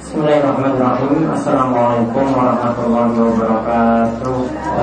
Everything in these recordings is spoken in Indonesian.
Bismillahirrahmanirrahim. Assalamualaikum warahmatullahi wabarakatuh.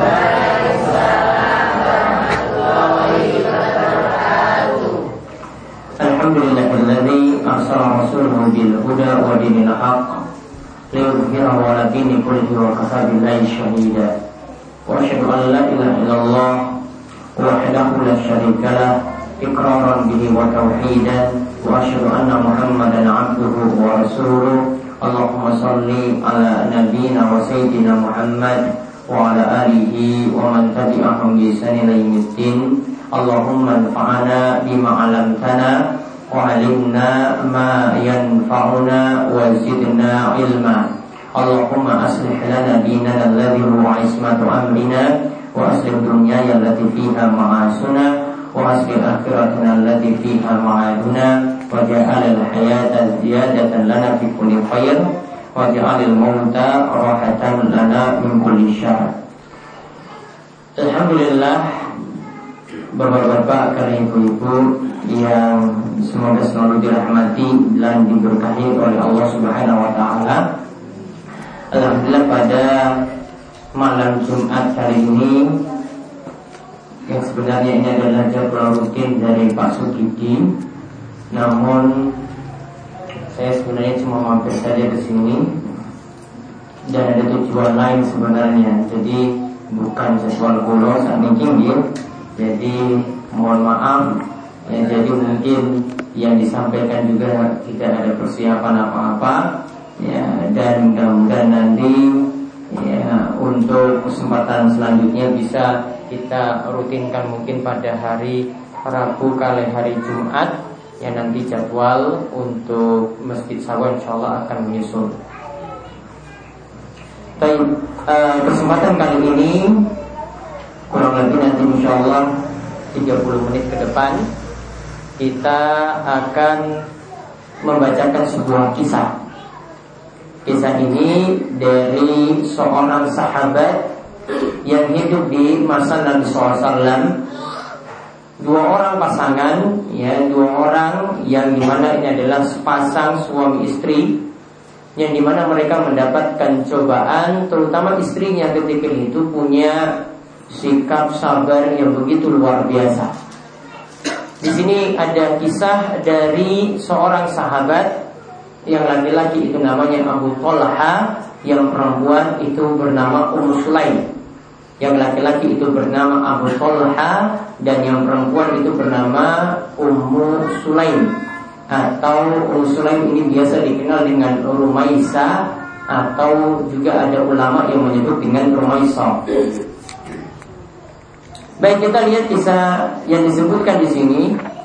Alhamdulillahilladzi arsala rasulahu bil huda wa dinil haqq liyudhhirahu 'ala dini kullihi wa kafaa billahi shahida. Wa asyhadu an la ilaha illallah wahdahu la syarika lah iqraran bihi wa tauhidan wa asyhadu anna Muhammadan 'abduhu wa rasuluh. Allahumma salli ala nabiyyina wa sayyidina Muhammad wa ala alihi wa man tabi'ahum bi ihsan ila yaumiddin. Allahumma anfa'na bima 'allamtana wa 'allimna ma yanfa'una wa zidna ilma. Allahumma aslih lana dinana alladhi huwa 'ismatu amrina wa aslih dunyana allati fiha ma'asuna wa aslih akhiratana allati fiha ma'aduna waj'al al-hayata ziyadatan lana fi kulli khair waj'al al-mauta rahatan lana min kulli syarr. Alhamdulillah, bapak-bapak, kalian ibu-ibu yang semoga selalu dirahmati dan diberkahi oleh Allah Subhanahu wa taala. Alhamdulillah, pada malam Jumat hari ini, yang sebenarnya ini adalah jadwal rutin dari Pak Sukidi, namun saya sebenarnya cuma mampir saja ke sini dan ada tujuan lain sebenarnya. Jadi bukan jadwal kulo saat ini, jadi mohon maaf ya. Jadi mungkin yang disampaikan juga tidak ada persiapan apa-apa ya, dan mudah-mudahan nanti ya untuk kesempatan selanjutnya bisa kita rutinkan mungkin pada hari Rabu kali hari Jumat. Ya, nanti jadwal untuk Masjid Sawah insyaallah akan menyusul. Baik, kesempatan kali ini kurang lebih nanti insyaallah 30 menit ke depan kita akan membacakan sebuah kisah. Kisah ini dari seorang sahabat yang hidup di masa Nabi SAW. Dua orang pasangan, ya, dua orang yang dimana ini adalah sepasang suami istri, yang dimana mereka mendapatkan cobaan, terutama istrinya ketika itu punya sikap sabar yang begitu luar biasa. Di sini ada kisah dari seorang sahabat yang laki-laki itu namanya Abu Talha, yang perempuan itu bernama Sulaim. Yang laki-laki itu bernama Abu Talha dan yang perempuan itu bernama Ummu Sulaim. Atau Ummu Sulaim ini biasa dikenal dengan Rumaisa, atau juga ada ulama yang menyebut dengan Rumaisa. Baik, kita lihat kisah yang disebutkan di sini,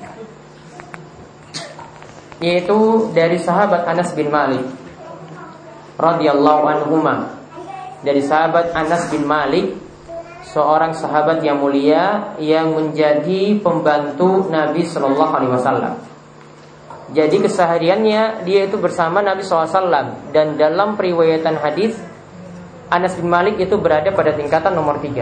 yaitu dari sahabat Anas bin Malik radhiyallahu anhuma. Dari sahabat Anas bin Malik, seorang sahabat yang mulia yang menjadi pembantu Nabi Shallallahu Alaihi Wasallam. Jadi kesehariannya dia itu bersama Nabi SAW. Dan dalam periwayatan hadis, Anas bin Malik itu berada pada tingkatan nomor 3.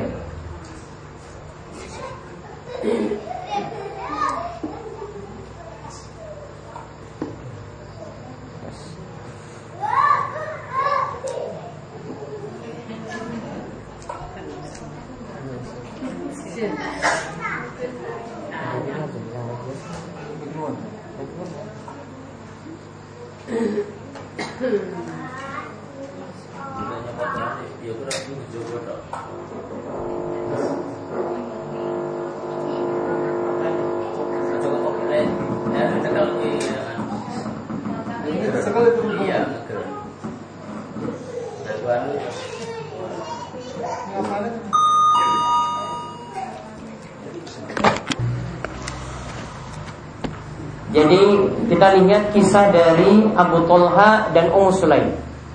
Jadi kita lihat kisah dari Abu Talha dan Ummu Sulaim.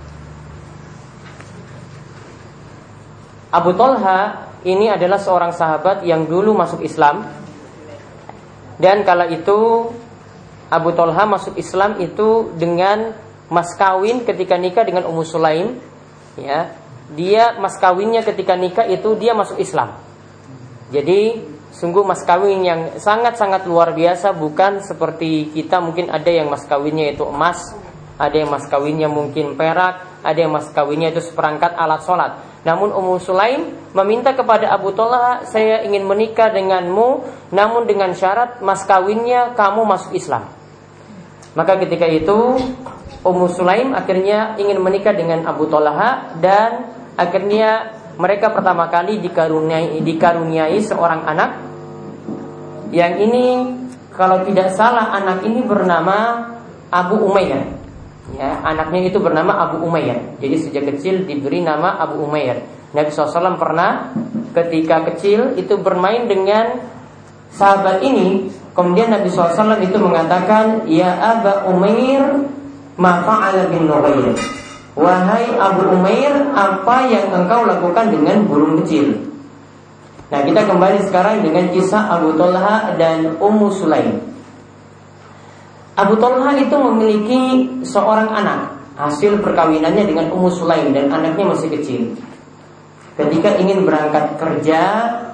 Abu Talha ini adalah seorang sahabat yang dulu masuk Islam. Dan kala itu Abu Talha masuk Islam itu dengan mas kawin ketika nikah dengan Ummu Sulaim. Ya, dia mas kawinnya ketika nikah itu dia masuk Islam. Jadi sungguh mas kawin yang sangat-sangat luar biasa. Bukan seperti kita mungkin ada yang mas kawinnya itu emas ada yang mas kawinnya mungkin perak, ada yang mas kawinnya itu seperangkat alat sholat. Namun Ummu Sulaim meminta kepada Abu Talha, saya ingin menikah denganmu, namun dengan syarat mas kawinnya kamu masuk Islam. Maka ketika itu Ummu Sulaim akhirnya ingin menikah dengan Abu Talha, dan akhirnya mereka pertama kali dikaruniai seorang anak. Yang ini kalau tidak salah anak ini bernama Abu Umayyah. Ya, anaknya itu bernama Abu Umayyah. Jadi sejak kecil diberi nama Abu Umayyah. Nabi SAW pernah ketika kecil itu bermain dengan sahabat ini. Kemudian Nabi SAW itu mengatakan, ya Aba Umair, ma fa'ala bin Nughayr. Wahai Abu Umair, apa yang engkau lakukan dengan burung kecil? Nah, kita kembali sekarang dengan kisah Abu Talha dan Ummu Sulaim. Abu Talha itu memiliki seorang anak, hasil perkawinannya dengan Ummu Sulaim, dan anaknya masih kecil. Ketika ingin berangkat kerja,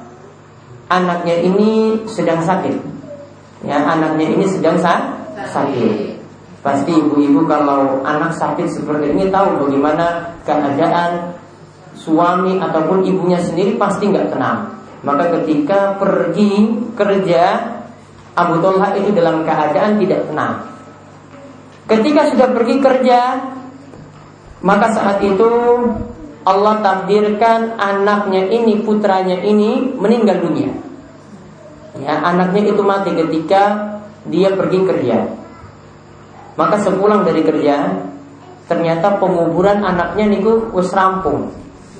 anaknya ini sedang sakit. Ya, anaknya ini sedang sakit. Pasti ibu-ibu kalau anak sakit seperti ini tahu bagaimana keadaan suami ataupun ibunya sendiri, pasti nggak tenang. Maka ketika pergi kerja, Abu Talha itu dalam keadaan tidak tenang. Ketika sudah pergi kerja, maka saat itu Allah takdirkan anaknya ini, putranya ini meninggal dunia. Ya, anaknya itu mati ketika dia pergi kerja. Maka sepulang dari kerja, ternyata penguburan anaknya niku wis rampung,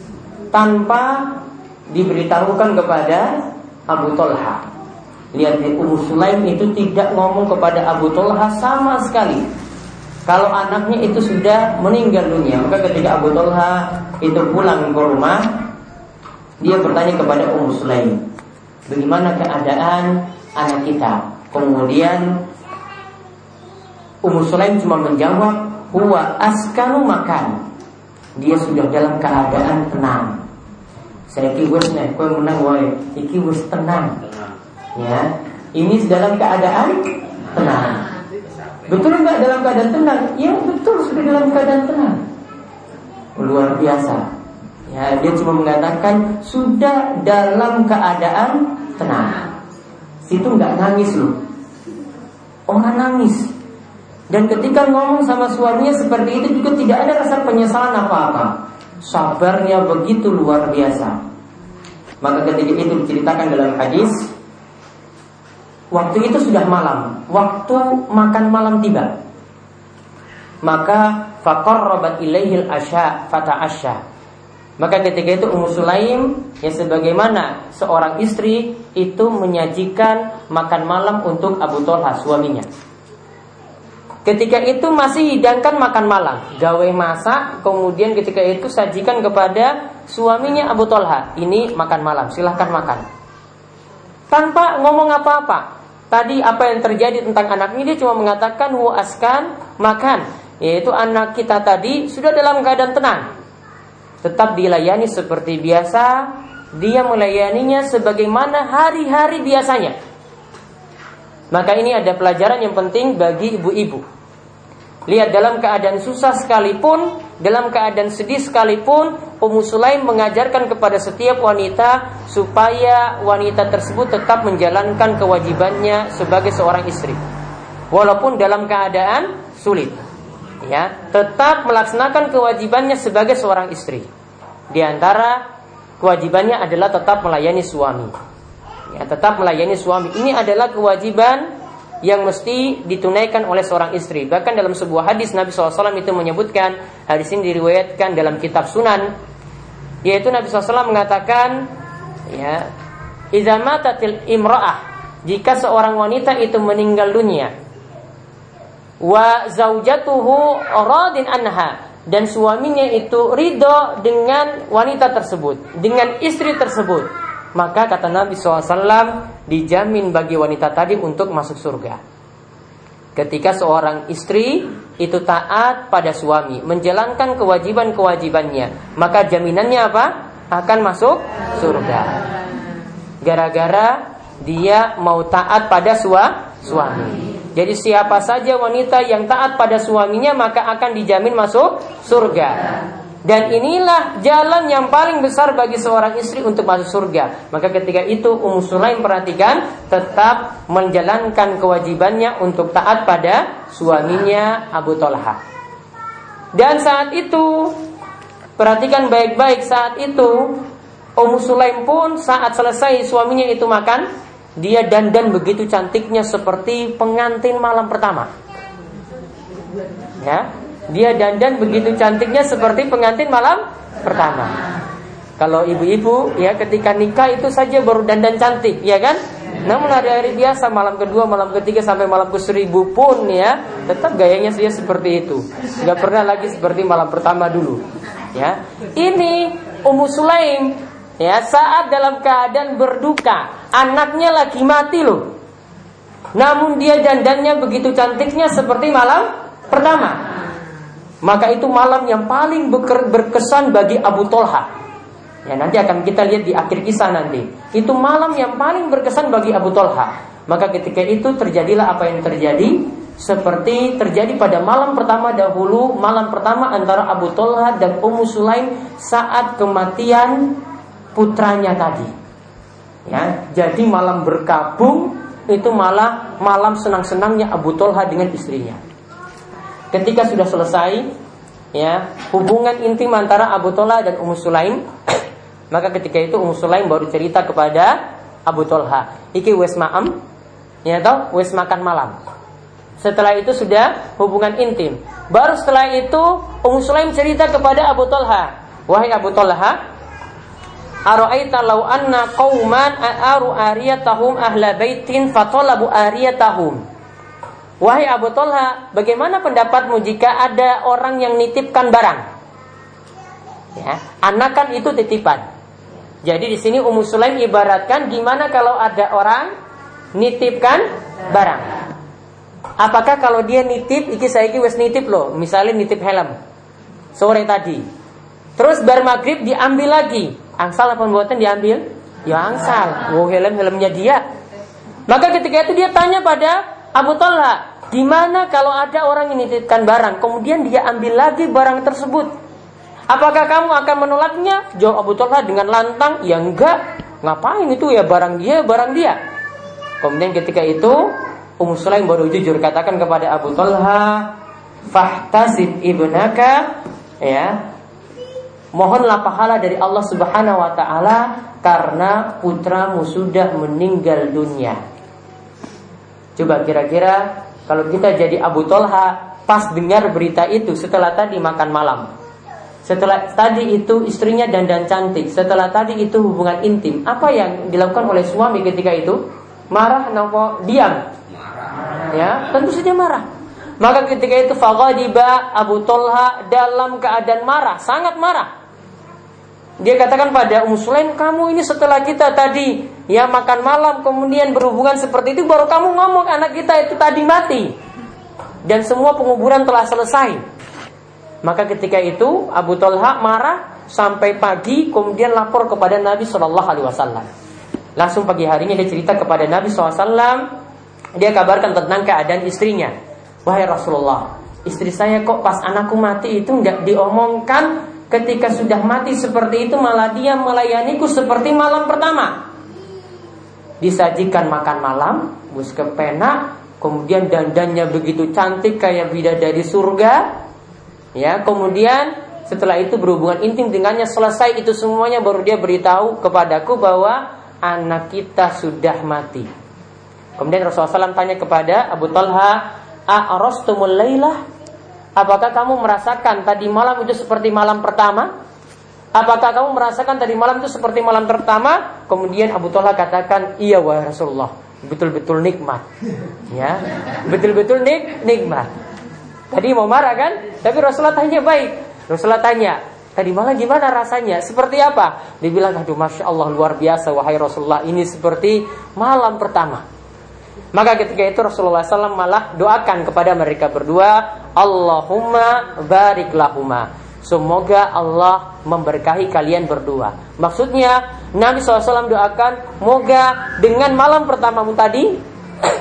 tanpa diberitahukan kepada Abu Talha. Lihat, Ummu Sulaim itu tidak ngomong kepada Abu Talha sama sekali kalau anaknya itu sudah meninggal dunia. Maka ketika Abu Talha itu pulang ke rumah, dia bertanya kepada Ummu Sulaim, bagaimana keadaan anak kita? Kemudian Ummu Sulaim cuma menjawab, huwa askanu makan. Dia sudah dalam keadaan tenang. Saya iki wis nek kowe menang wae, iki wis tenang. Ya, ini dalam keadaan tenang. Betul enggak dalam keadaan tenang? Ya betul, sudah dalam keadaan tenang. Luar biasa. Ya, dia cuma mengatakan sudah dalam keadaan tenang. Situ enggak nangis loh. Orang nangis. Dan ketika ngomong sama suaminya seperti itu juga tidak ada rasa penyesalan apa-apa. Sabarnya begitu luar biasa. Maka ketika itu diceritakan dalam hadis, waktu itu sudah malam, waktu makan malam tiba. Maka faqarrabat ilaihil asya fata'asya. Maka ketika itu Ummu Sulaim, ya sebagaimana seorang istri itu menyajikan makan malam untuk Abu Talha, suaminya. Ketika itu masih hidangkan makan malam, gawe masak, kemudian ketika itu sajikan kepada suaminya Abu Talha, ini makan malam, silahkan makan. Tanpa ngomong apa-apa. Tadi apa yang terjadi tentang anaknya, dia cuma mengatakan huwa askan makan, yaitu anak kita tadi sudah dalam keadaan tenang, tetap dilayani seperti biasa. Dia melayaninya sebagaimana hari-hari biasanya. Maka ini ada pelajaran yang penting bagi ibu-ibu. Lihat, dalam keadaan susah sekalipun, dalam keadaan sedih sekalipun, Ummu Sulaim mengajarkan kepada setiap wanita supaya wanita tersebut tetap menjalankan kewajibannya sebagai seorang istri, walaupun dalam keadaan sulit. Ya, tetap melaksanakan kewajibannya sebagai seorang istri. Di antara kewajibannya adalah tetap melayani suami. Ya, tetap melayani suami. Ini adalah kewajiban yang mesti ditunaikan oleh seorang istri. Bahkan dalam sebuah hadis Nabi SAW itu menyebutkan, hadis ini diriwayatkan dalam kitab Sunan, yaitu Nabi SAW mengatakan, ya, idza matatil imra'ah, jika seorang wanita itu meninggal dunia, wa zaujatuhu radin anha, dan suaminya itu ridho dengan wanita tersebut, dengan istri tersebut, maka kata Nabi SAW, dijamin bagi wanita tadi untuk masuk surga. Ketika seorang istri itu taat pada suami, menjalankan kewajiban-kewajibannya, maka jaminannya apa? Akan masuk surga. Gara-gara dia mau taat pada suami. Jadi siapa saja wanita yang taat pada suaminya maka akan dijamin masuk surga. Dan inilah jalan yang paling besar bagi seorang istri untuk masuk surga. Maka ketika itu Ummu Sulaim perhatikan, tetap menjalankan kewajibannya untuk taat pada suaminya Abu Thalha. Dan saat itu, perhatikan baik-baik, saat itu Ummu Sulaim pun saat selesai suaminya itu makan, dia dandan begitu cantiknya seperti pengantin malam pertama. Ya, dia dandan begitu cantiknya seperti pengantin malam pertama. Kalau ibu-ibu ya ketika nikah itu saja baru dandan cantik, ya kan? Namun hari-hari biasa, malam kedua, malam ketiga sampai malam ke-1000 pun ya, tetap gayanya dia seperti itu. Gak pernah lagi seperti malam pertama dulu. Ya, ini Ummu Sulaim ya saat dalam keadaan berduka, anaknya lagi mati loh. Namun dia dandannya begitu cantiknya seperti malam pertama. Maka itu malam yang paling berkesan bagi Abu Thalha. Ya, nanti akan kita lihat di akhir kisah nanti. Itu malam yang paling berkesan bagi Abu Thalha. Maka ketika itu terjadilah apa yang terjadi, seperti terjadi pada malam pertama dahulu, malam pertama antara Abu Thalha dan Ummu Sulaim saat kematian putranya tadi. Ya, jadi malam berkabung itu malah malam senang-senangnya Abu Thalha dengan istrinya. Ketika sudah selesai ya hubungan intim antara Abu Thalha dan Ummu Sulaim, maka ketika itu Ummu Sulaim baru cerita kepada Abu Thalha, iki wes maem, ya toh, wes makan malam. Setelah itu sudah hubungan intim. Baru setelah itu Ummu Sulaim cerita kepada Abu Thalha, wahai Abu Thalha, ara'aita law anna qauman a'aru ariyatahum ahla baitin fatalabu ariyatahum. Wahai Abu Thalha, bagaimana pendapatmu jika ada orang yang nitipkan barang? Ya, anakan itu titipan. Jadi di sini Ummu Sulaim ibaratkan gimana kalau ada orang nitipkan barang. Apakah kalau dia nitip, iki saiki wis nitip loh, misalnya nitip helm sore tadi. Terus bar maghrib diambil lagi. Angsal apa mboten diambil? Ya angsal. Oh, helmnya dia. Maka ketika itu dia tanya pada Abu Thalha, gimana kalau ada orang yang nitipkan barang, kemudian dia ambil lagi barang tersebut? Apakah kamu akan menolaknya? Jawab Abu Thalha dengan lantang, ya enggak. Ngapain itu ya, barang dia. Kemudian ketika itu Ummu Sulaim baru jujur katakan kepada Abu Thalha, fahtasib ibnaka, ya, mohonlah pahala dari Allah Subhanahu wa ta'ala karena putramu sudah meninggal dunia. Coba kira-kira kalau kita jadi Abu Thalha pas dengar berita itu setelah tadi makan malam, setelah tadi itu istrinya dandan cantik, setelah tadi itu hubungan intim, apa yang dilakukan oleh suami ketika itu? Marah, nopo diam? Ya, tentu saja marah. Maka ketika itu faghadiba Abu Thalha dalam keadaan marah, sangat marah. Dia katakan pada Ummu Sulaim, kamu ini setelah kita tadi ya makan malam kemudian berhubungan seperti itu, baru kamu ngomong anak kita itu tadi mati dan semua penguburan telah selesai. Maka ketika itu Abu Thalha marah sampai pagi, kemudian lapor kepada Nabi SAW. Langsung pagi harinya dia cerita kepada Nabi SAW. Dia kabarkan tentang keadaan istrinya. Wahai Rasulullah, istri saya kok pas anakku mati itu nggak diomongkan. Ketika sudah mati seperti itu malah dia melayaniku seperti malam pertama. Disajikan makan malam, bus kepenak, kemudian dandannya begitu cantik kayak bidadari surga. Ya, kemudian setelah itu berhubungan intim dengannya, selesai itu semuanya baru dia beritahu kepadaku bahwa anak kita sudah mati. Kemudian Rasulullah SAW tanya kepada Abu Thalha, a'arastumul lailah? Apakah kamu merasakan tadi malam itu seperti malam pertama? Apakah kamu merasakan tadi malam itu seperti malam pertama? Kemudian Abu Thalha katakan, iya wahai Rasulullah, betul-betul nikmat. Ya, betul-betul nikmat. Tadi mau marah kan? Tapi Rasulullah tanya baik. Rasulullah tanya, tadi malam gimana rasanya? Seperti apa? Dia bilang, aduh Masya Allah luar biasa wahai Rasulullah, ini seperti malam pertama. Maka ketika itu Rasulullah SAW malah doakan kepada mereka berdua, Allahumma barik lahuma, semoga Allah memberkahi kalian berdua. Maksudnya Nabi SAW doakan, moga dengan malam pertamamu tadi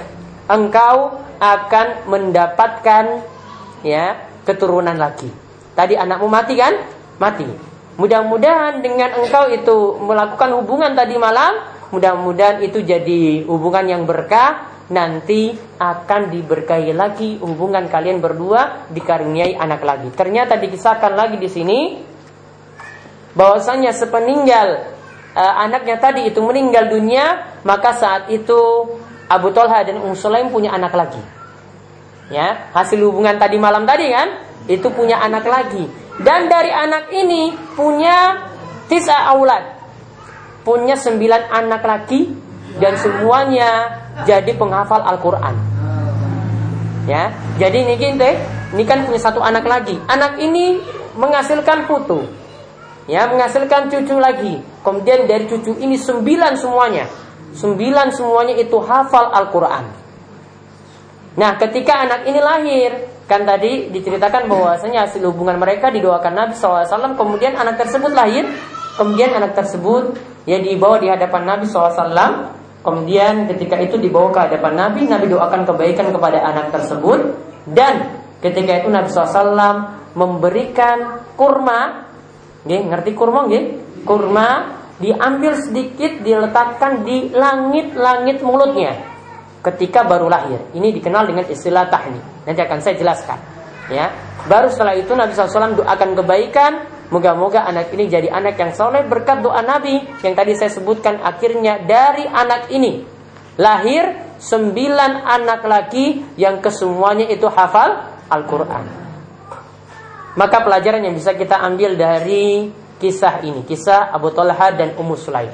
engkau akan mendapatkan ya keturunan lagi. Tadi anakmu mati kan? Mati. Mudah-mudahan dengan engkau itu melakukan hubungan tadi malam, mudah-mudahan itu jadi hubungan yang berkah. Nanti akan diberkahi lagi hubungan kalian berdua, dikaruniai anak lagi. Ternyata dikisahkan lagi di sini bahwasanya sepeninggal anaknya tadi itu meninggal dunia, maka saat itu Abu Thalha dan Ummu Sulaim punya anak lagi. Ya, hasil hubungan tadi malam tadi kan, itu punya anak lagi. Dan dari anak ini punya 9 aulad. Punya 9 anak lagi dan semuanya jadi penghafal Al-Qur'an. Ya, jadi ini kan punya 1 anak lagi. Anak ini menghasilkan putu. Ya, menghasilkan cucu lagi. Kemudian dari cucu ini 9 semuanya. 9 semuanya itu hafal Al-Qur'an. Nah, ketika anak ini lahir, kan tadi diceritakan bahwasanya hasil hubungan mereka didoakan Nabi SAW. Kemudian anak tersebut lahir. Kemudian anak tersebut ya dibawa di hadapan Nabi SAW. Kemudian ketika itu dibawa ke hadapan Nabi, Nabi doakan kebaikan kepada anak tersebut. Dan ketika itu Nabi SAW memberikan kurma. Ngerti kurma? Kurma diambil sedikit, diletakkan di langit-langit mulutnya ketika baru lahir. Ini dikenal dengan istilah tahni. Nanti akan saya jelaskan. Ya, baru setelah itu Nabi SAW doakan kebaikan. Moga-moga anak ini jadi anak yang soleh berkat doa Nabi yang tadi saya sebutkan. Akhirnya dari anak ini lahir 9 anak lagi yang kesemuanya itu hafal Al-Quran. Maka pelajaran yang bisa kita ambil dari kisah ini, kisah Abu Thalha dan Ummu Sulaim.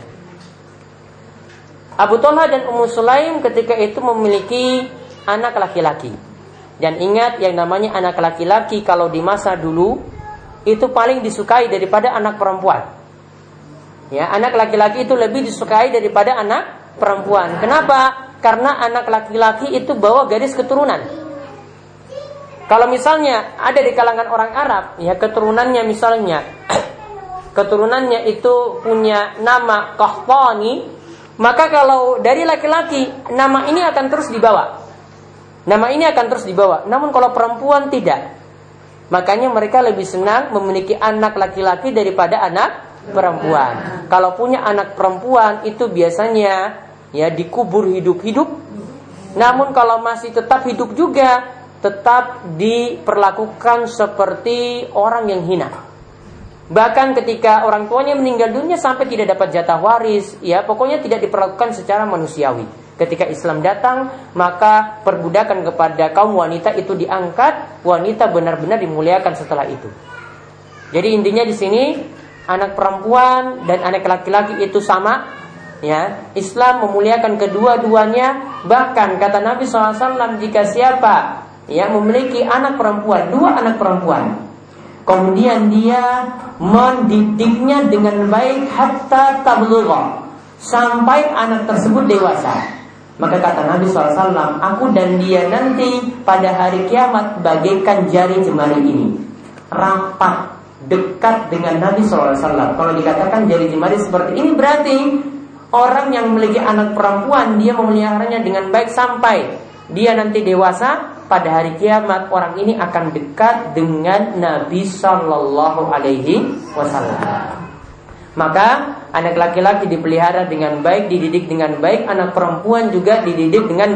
Abu Thalha dan Ummu Sulaim ketika itu memiliki anak laki-laki. Dan ingat yang namanya anak laki-laki kalau di masa dulu itu paling disukai daripada anak perempuan. Ya, anak laki-laki itu lebih disukai daripada anak perempuan. Kenapa? Karena anak laki-laki itu bawa garis keturunan. Kalau misalnya ada di kalangan orang Arab, ya keturunannya misalnya keturunannya itu punya nama Qahtani, maka kalau dari laki-laki nama ini akan terus dibawa. Nama ini akan terus dibawa. Namun kalau perempuan tidak. Makanya mereka lebih senang memiliki anak laki-laki daripada anak perempuan. Kalau punya anak perempuan itu biasanya ya dikubur hidup-hidup. Namun kalau masih tetap hidup juga, tetap diperlakukan seperti orang yang hina. Bahkan ketika orang tuanya meninggal dunia sampai tidak dapat jatah waris, ya pokoknya tidak diperlakukan secara manusiawi. Ketika Islam datang, maka perbudakan kepada kaum wanita itu diangkat, wanita benar-benar dimuliakan setelah itu. Jadi intinya di sini anak perempuan dan anak laki-laki itu sama, ya. Islam memuliakan kedua-duanya. Bahkan kata Nabi SAW, jika siapa yang memiliki anak perempuan, 2 anak perempuan, kemudian dia mendidiknya dengan baik hatta tablugha, sampai anak tersebut dewasa, maka kata Nabi SAW, aku dan dia nanti pada hari kiamat bagaikan jari jemari ini, rapat, dekat dengan Nabi SAW. Kalau dikatakan jari jemari seperti ini, berarti orang yang memiliki anak perempuan, dia memeliharanya dengan baik sampai dia nanti dewasa. Pada hari kiamat orang ini akan dekat dengan Nabi Sallallahu Alaihi Wasallam. Maka anak laki-laki dipelihara dengan baik, dididik dengan baik. Anak perempuan juga dididik dengan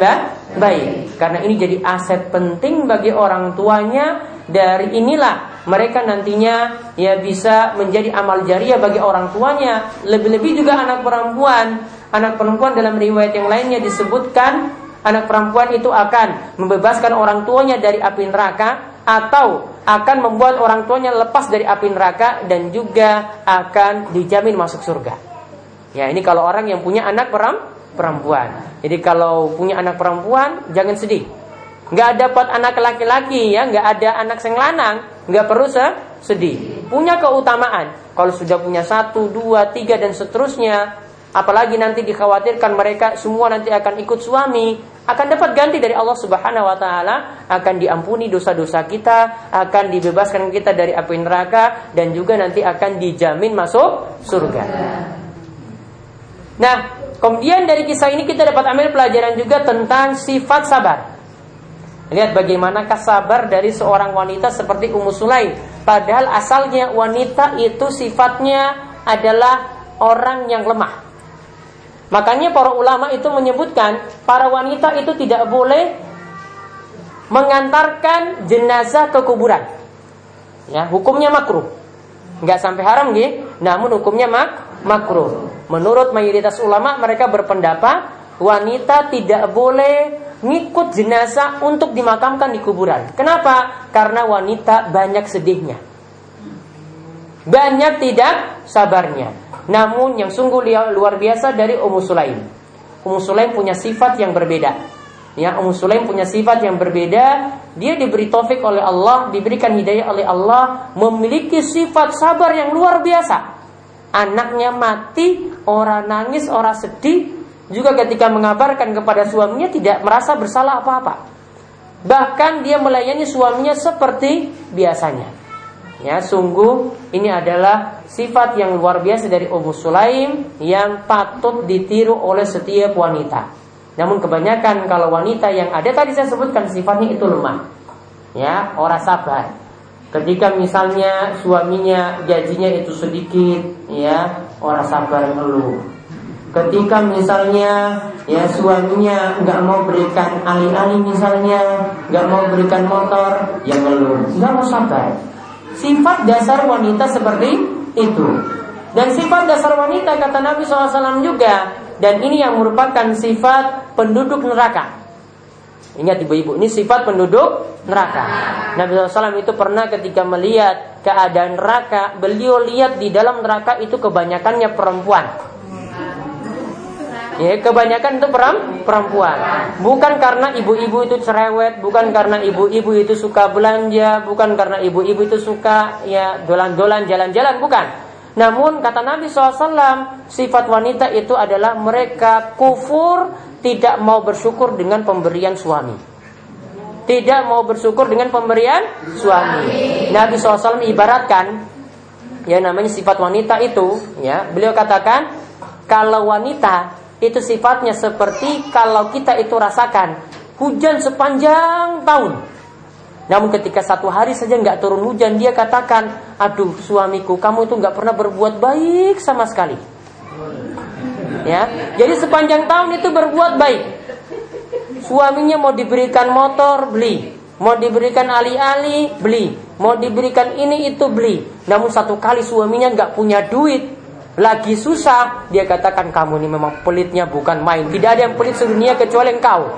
baik. Karena ini jadi aset penting bagi orang tuanya. Dari inilah mereka nantinya ya bisa menjadi amal jariah bagi orang tuanya. Lebih-lebih juga anak perempuan. Anak perempuan dalam riwayat yang lainnya disebutkan anak perempuan itu akan membebaskan orang tuanya dari api neraka, atau akan membuat orang tuanya lepas dari api neraka, dan juga akan dijamin masuk surga. Ya, ini kalau orang yang punya anak perempuan. Jadi kalau punya anak perempuan jangan sedih. Nggak dapat anak laki-laki, ya, nggak ada anak sing lanang, nggak perlu sedih. Punya keutamaan. Kalau sudah punya 1, 2, 3 dan seterusnya, apalagi nanti dikhawatirkan mereka semua nanti akan ikut suami, akan dapat ganti dari Allah Subhanahu wa taala, akan diampuni dosa-dosa kita, akan dibebaskan kita dari api neraka, dan juga nanti akan dijamin masuk surga. Nah, Kemudian dari kisah ini kita dapat ambil pelajaran juga tentang sifat sabar. Lihat bagaimanakah sabar dari seorang wanita seperti Ummu Sulaim. Padahal asalnya wanita itu sifatnya adalah orang yang lemah. Makanya para ulama itu menyebutkan para wanita itu tidak boleh mengantarkan jenazah ke kuburan. Ya, hukumnya makruh. Enggak sampai haram nggih, namun hukumnya makruh. Menurut mayoritas ulama mereka berpendapat wanita tidak boleh ngikut jenazah untuk dimakamkan di kuburan. Kenapa? Karena wanita banyak sedihnya, banyak tidak sabarnya. Namun yang sungguh luar biasa dari Ummu Sulaim. Ummu Sulaim punya sifat yang berbeda. Ya, Ummu Sulaim punya sifat yang berbeda. Dia diberi taufik oleh Allah, diberikan hidayah oleh Allah, memiliki sifat sabar yang luar biasa. Anaknya mati, orang nangis, orang sedih, juga ketika mengabarkan kepada suaminya tidak merasa bersalah apa-apa. Bahkan dia melayani suaminya seperti biasanya. Ya, sungguh ini adalah sifat yang luar biasa dari Ummu Sulaim yang patut ditiru oleh setiap wanita. Namun kebanyakan kalau wanita yang ada tadi saya sebutkan sifatnya itu lemah. Ya, orang sabar. Ketika misalnya suaminya gajinya itu sedikit, ya, orang sabar ngeluh. Ketika misalnya ya suaminya nggak mau berikan alih-alih misalnya, nggak mau berikan motor, ya ngeluh, nggak mau sabar. Sifat dasar wanita seperti itu. Dan sifat dasar wanita kata Nabi SAW juga, dan ini yang merupakan sifat penduduk neraka. Ingat ibu-ibu, ini sifat penduduk neraka. Nabi SAW itu pernah ketika melihat keadaan neraka, beliau lihat di dalam neraka itu kebanyakannya perempuan. Ya, kebanyakan itu perempuan. Bukan karena ibu-ibu itu cerewet, bukan karena ibu-ibu itu suka belanja, bukan karena ibu-ibu itu suka ya dolan-dolan jalan-jalan, bukan. Namun kata Nabi SAW, sifat wanita itu adalah mereka kufur, tidak mau bersyukur dengan pemberian suami. Tidak mau bersyukur dengan pemberian suami. Nabi SAW ibaratkan, ya namanya sifat wanita itu, ya beliau katakan, kalau wanita itu sifatnya seperti kalau kita itu rasakan hujan sepanjang tahun, namun ketika satu hari saja nggak turun hujan, dia katakan, aduh suamiku, kamu itu nggak pernah berbuat baik sama sekali. Ya, jadi sepanjang tahun itu berbuat baik. Suaminya mau diberikan motor, beli. Mau diberikan alih-alih, beli. Mau diberikan ini itu, beli. Namun satu kali suaminya nggak punya duit, lagi susah, dia katakan, kamu ini memang pelitnya bukan main. Tidak ada yang pelit sedunia kecuali engkau.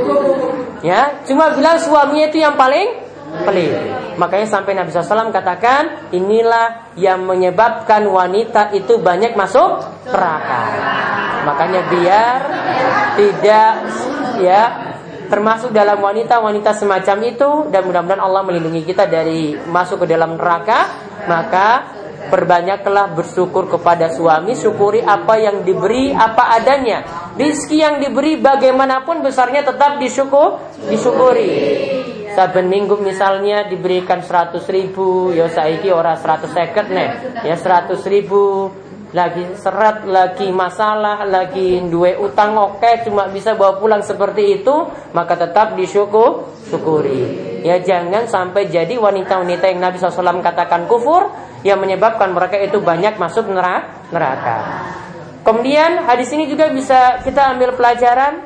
Ya, cuma bilang suaminya itu yang paling pelit. Makanya sampai Nabi SAW katakan, inilah yang menyebabkan wanita itu banyak masuk neraka. Makanya biar tidak ya termasuk dalam wanita-wanita semacam itu, dan mudah-mudahan Allah melindungi kita dari masuk ke dalam neraka, maka perbanyaklah bersyukur kepada suami. Syukuri apa yang diberi, apa adanya. Rizki yang diberi bagaimanapun besarnya tetap disyukuri. Saben minggu misalnya diberikan 100.000, ya saiki ora 150 nih, ya 100.000. Lagi seret, lagi masalah, lagi duwe utang oke, cuma bisa bawa pulang seperti itu, maka tetap disyukuri. Ya jangan sampai jadi wanita-wanita yang Nabi SAW katakan kufur, yang menyebabkan mereka itu banyak masuk neraka. Kemudian hadis ini juga bisa kita ambil pelajaran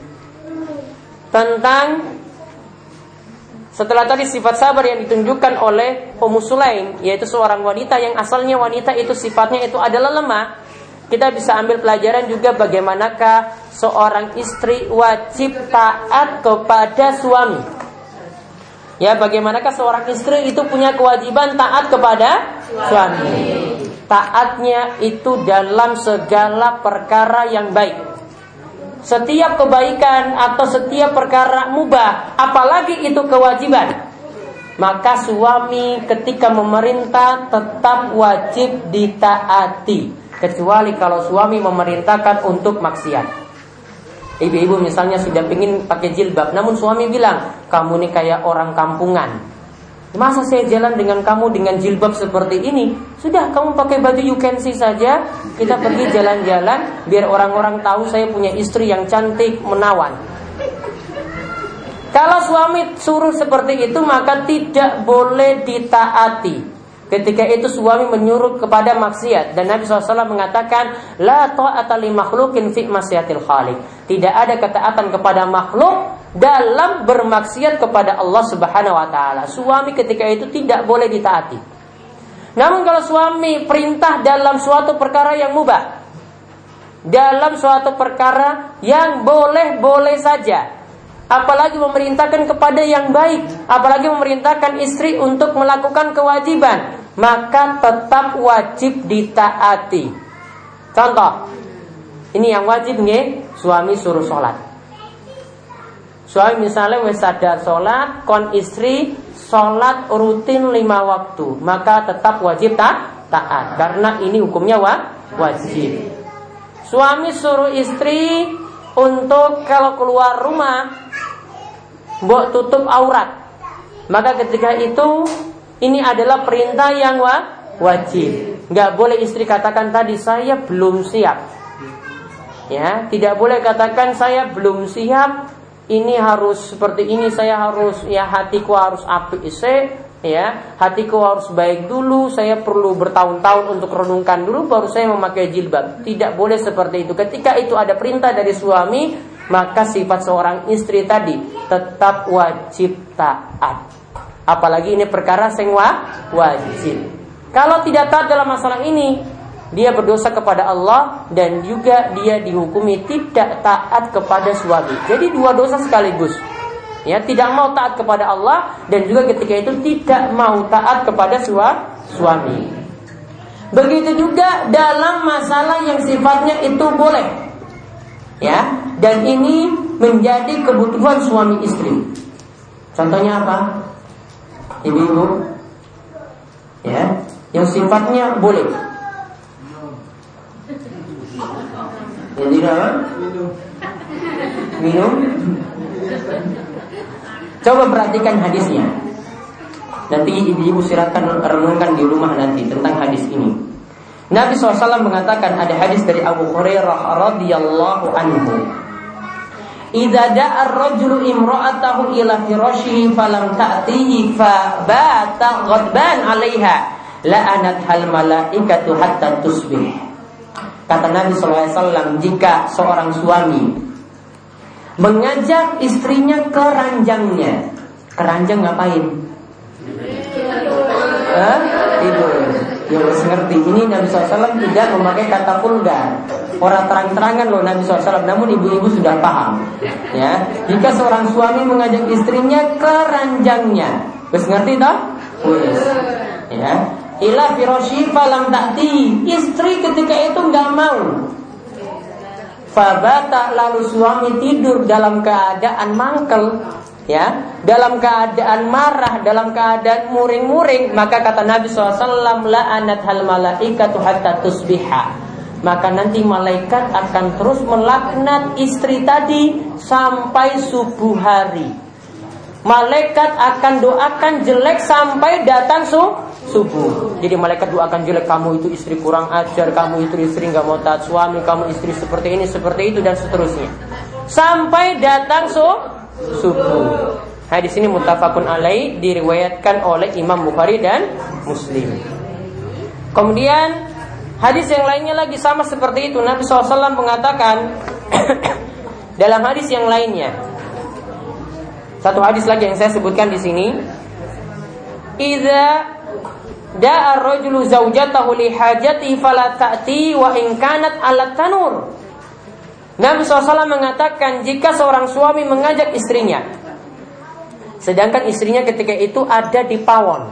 tentang, setelah tadi sifat sabar yang ditunjukkan oleh Ummu Sulaim, yaitu seorang wanita yang asalnya wanita itu sifatnya itu adalah lemah, kita bisa ambil pelajaran juga bagaimanakah seorang istri wajib taat kepada suami. Ya, bagaimanakah seorang istri itu punya kewajiban taat kepada suami. Taatnya itu dalam segala perkara yang baik. Setiap kebaikan atau setiap perkara mubah, apalagi itu kewajiban, maka suami ketika memerintah tetap wajib ditaati, kecuali kalau suami memerintahkan untuk maksiat. Ibu-ibu misalnya sudah ingin pakai jilbab, namun suami bilang, kamu ini kayak orang kampungan. Masa saya jalan dengan kamu dengan jilbab seperti ini? Sudah, kamu pakai baju you can see saja. Kita pergi jalan-jalan biar orang-orang tahu saya punya istri yang cantik, menawan. Kalau suami suruh seperti itu, maka tidak boleh ditaati. Ketika itu suami menyuruh kepada maksiat. Dan Nabi SAW mengatakan, la ta'ata li makhlukin fi maksiatil khaliq. Tidak ada ketaatan kepada makhluk dalam bermaksiat kepada Allah Subhanahu wa taala. Suami ketika itu tidak boleh ditaati. Namun kalau suami perintah dalam suatu perkara yang mubah, dalam suatu perkara yang boleh-boleh saja, apalagi memerintahkan kepada yang baik, apalagi memerintahkan istri untuk melakukan kewajiban, maka tetap wajib ditaati. Contoh, ini yang wajib nih, suami suruh sholat. Suami misalnya wis sadar sholat, kon istri sholat rutin 5 waktu, maka tetap wajib taat, karena ini hukumnya wajib. Suami suruh istri untuk kalau keluar rumah mbok tutup aurat, maka ketika itu ini adalah perintah yang wajib. Nggak boleh istri katakan tadi saya belum siap. Ya, tidak boleh katakan saya belum siap. Ini harus seperti ini, saya harus hatiku harus apik ya, hatiku harus baik dulu, saya perlu bertahun-tahun untuk renungkan dulu baru saya memakai jilbab. Tidak boleh seperti itu. Ketika itu ada perintah dari suami, maka sifat seorang istri tadi tetap wajib taat. Apalagi ini perkara yang wajib. Kalau tidak taat dalam masalah ini, dia berdosa kepada Allah dan juga dia dihukumi tidak taat kepada suami. Jadi 2 dosa sekaligus. Ya, tidak mau taat kepada Allah dan juga ketika itu tidak mau taat kepada suami. Begitu juga dalam masalah yang sifatnya itu boleh. Ya, dan ini menjadi kebutuhan suami istri. Contohnya apa? Ibu-ibu. Ya, yang sifatnya boleh. Jadi apa? Minum. Coba perhatikan hadisnya. Nanti ibu-ibu silakan renungkan di rumah nanti tentang hadis ini. Nabi SAW mengatakan, ada hadis dari Abu Hurairah radhiyallahu anhu. Idza da'a ar-rajulu imra'atahu ila firashihi falam ta'tihi fa bata ghadban 'alaiha la'anat hal malaikatu hatta tusbih. Kata Nabi SAW, jika seorang suami mengajak istrinya ke ranjangnya. Keranjang ngapain? Tidur. Ya harus ngerti. Ini Nabi SAW tidak memakai kata vulgar. Orang terang-terangan loh Nabi SAW. Namun ibu-ibu sudah paham. Ya, jika seorang suami mengajak istrinya ke ranjangnya, harus ngerti tak? Wes. Ya. Ila firasyi falam ta'ti. Istri ketika itu nggak mau. Fabata, lalu suami tidur dalam keadaan mangkel, ya, dalam keadaan marah, dalam keadaan muring-muring, maka kata Nabi SAW, la'anat hal malaikatu hatta tusbiha. Maka nanti malaikat akan terus melaknat istri tadi sampai subuh hari. Malaikat akan doakan jelek sampai datang subuh. Jadi malaikat doakan jelek, kamu itu istri kurang ajar, kamu itu istri gak mau taat suami, kamu istri seperti ini, seperti itu, dan seterusnya. Sampai datang subuh. Hadis ini muttafaqun alaih, diriwayatkan oleh Imam Bukhari dan Muslim. Kemudian hadis yang lainnya lagi sama seperti itu. Nabi SAW mengatakan dalam hadis yang lainnya, satu hadis lagi yang saya sebutkan di sini, idza da'a ar-rajulu zaujatahu li hajatihi fala ta'ti wa in kanat 'ala tanur. Nabi SAW mengatakan, jika seorang suami mengajak istrinya, sedangkan istrinya ketika itu ada di pawon,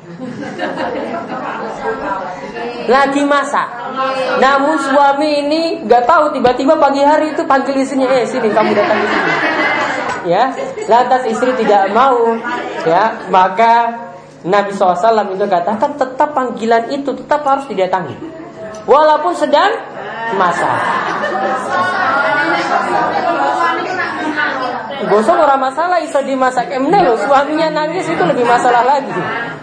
lagi masak, namun suami ini gak tahu, tiba-tiba pagi hari itu panggil istrinya, sini kamu datang di sini. Ya, lantas istri tidak mau, ya, maka Nabi SAW itu katakan tetap panggilan itu tetap harus didatangi, walaupun sedang masak. Gosok ora masalah, iso dimasak emne loh. Suaminya nangis itu lebih masalah lagi.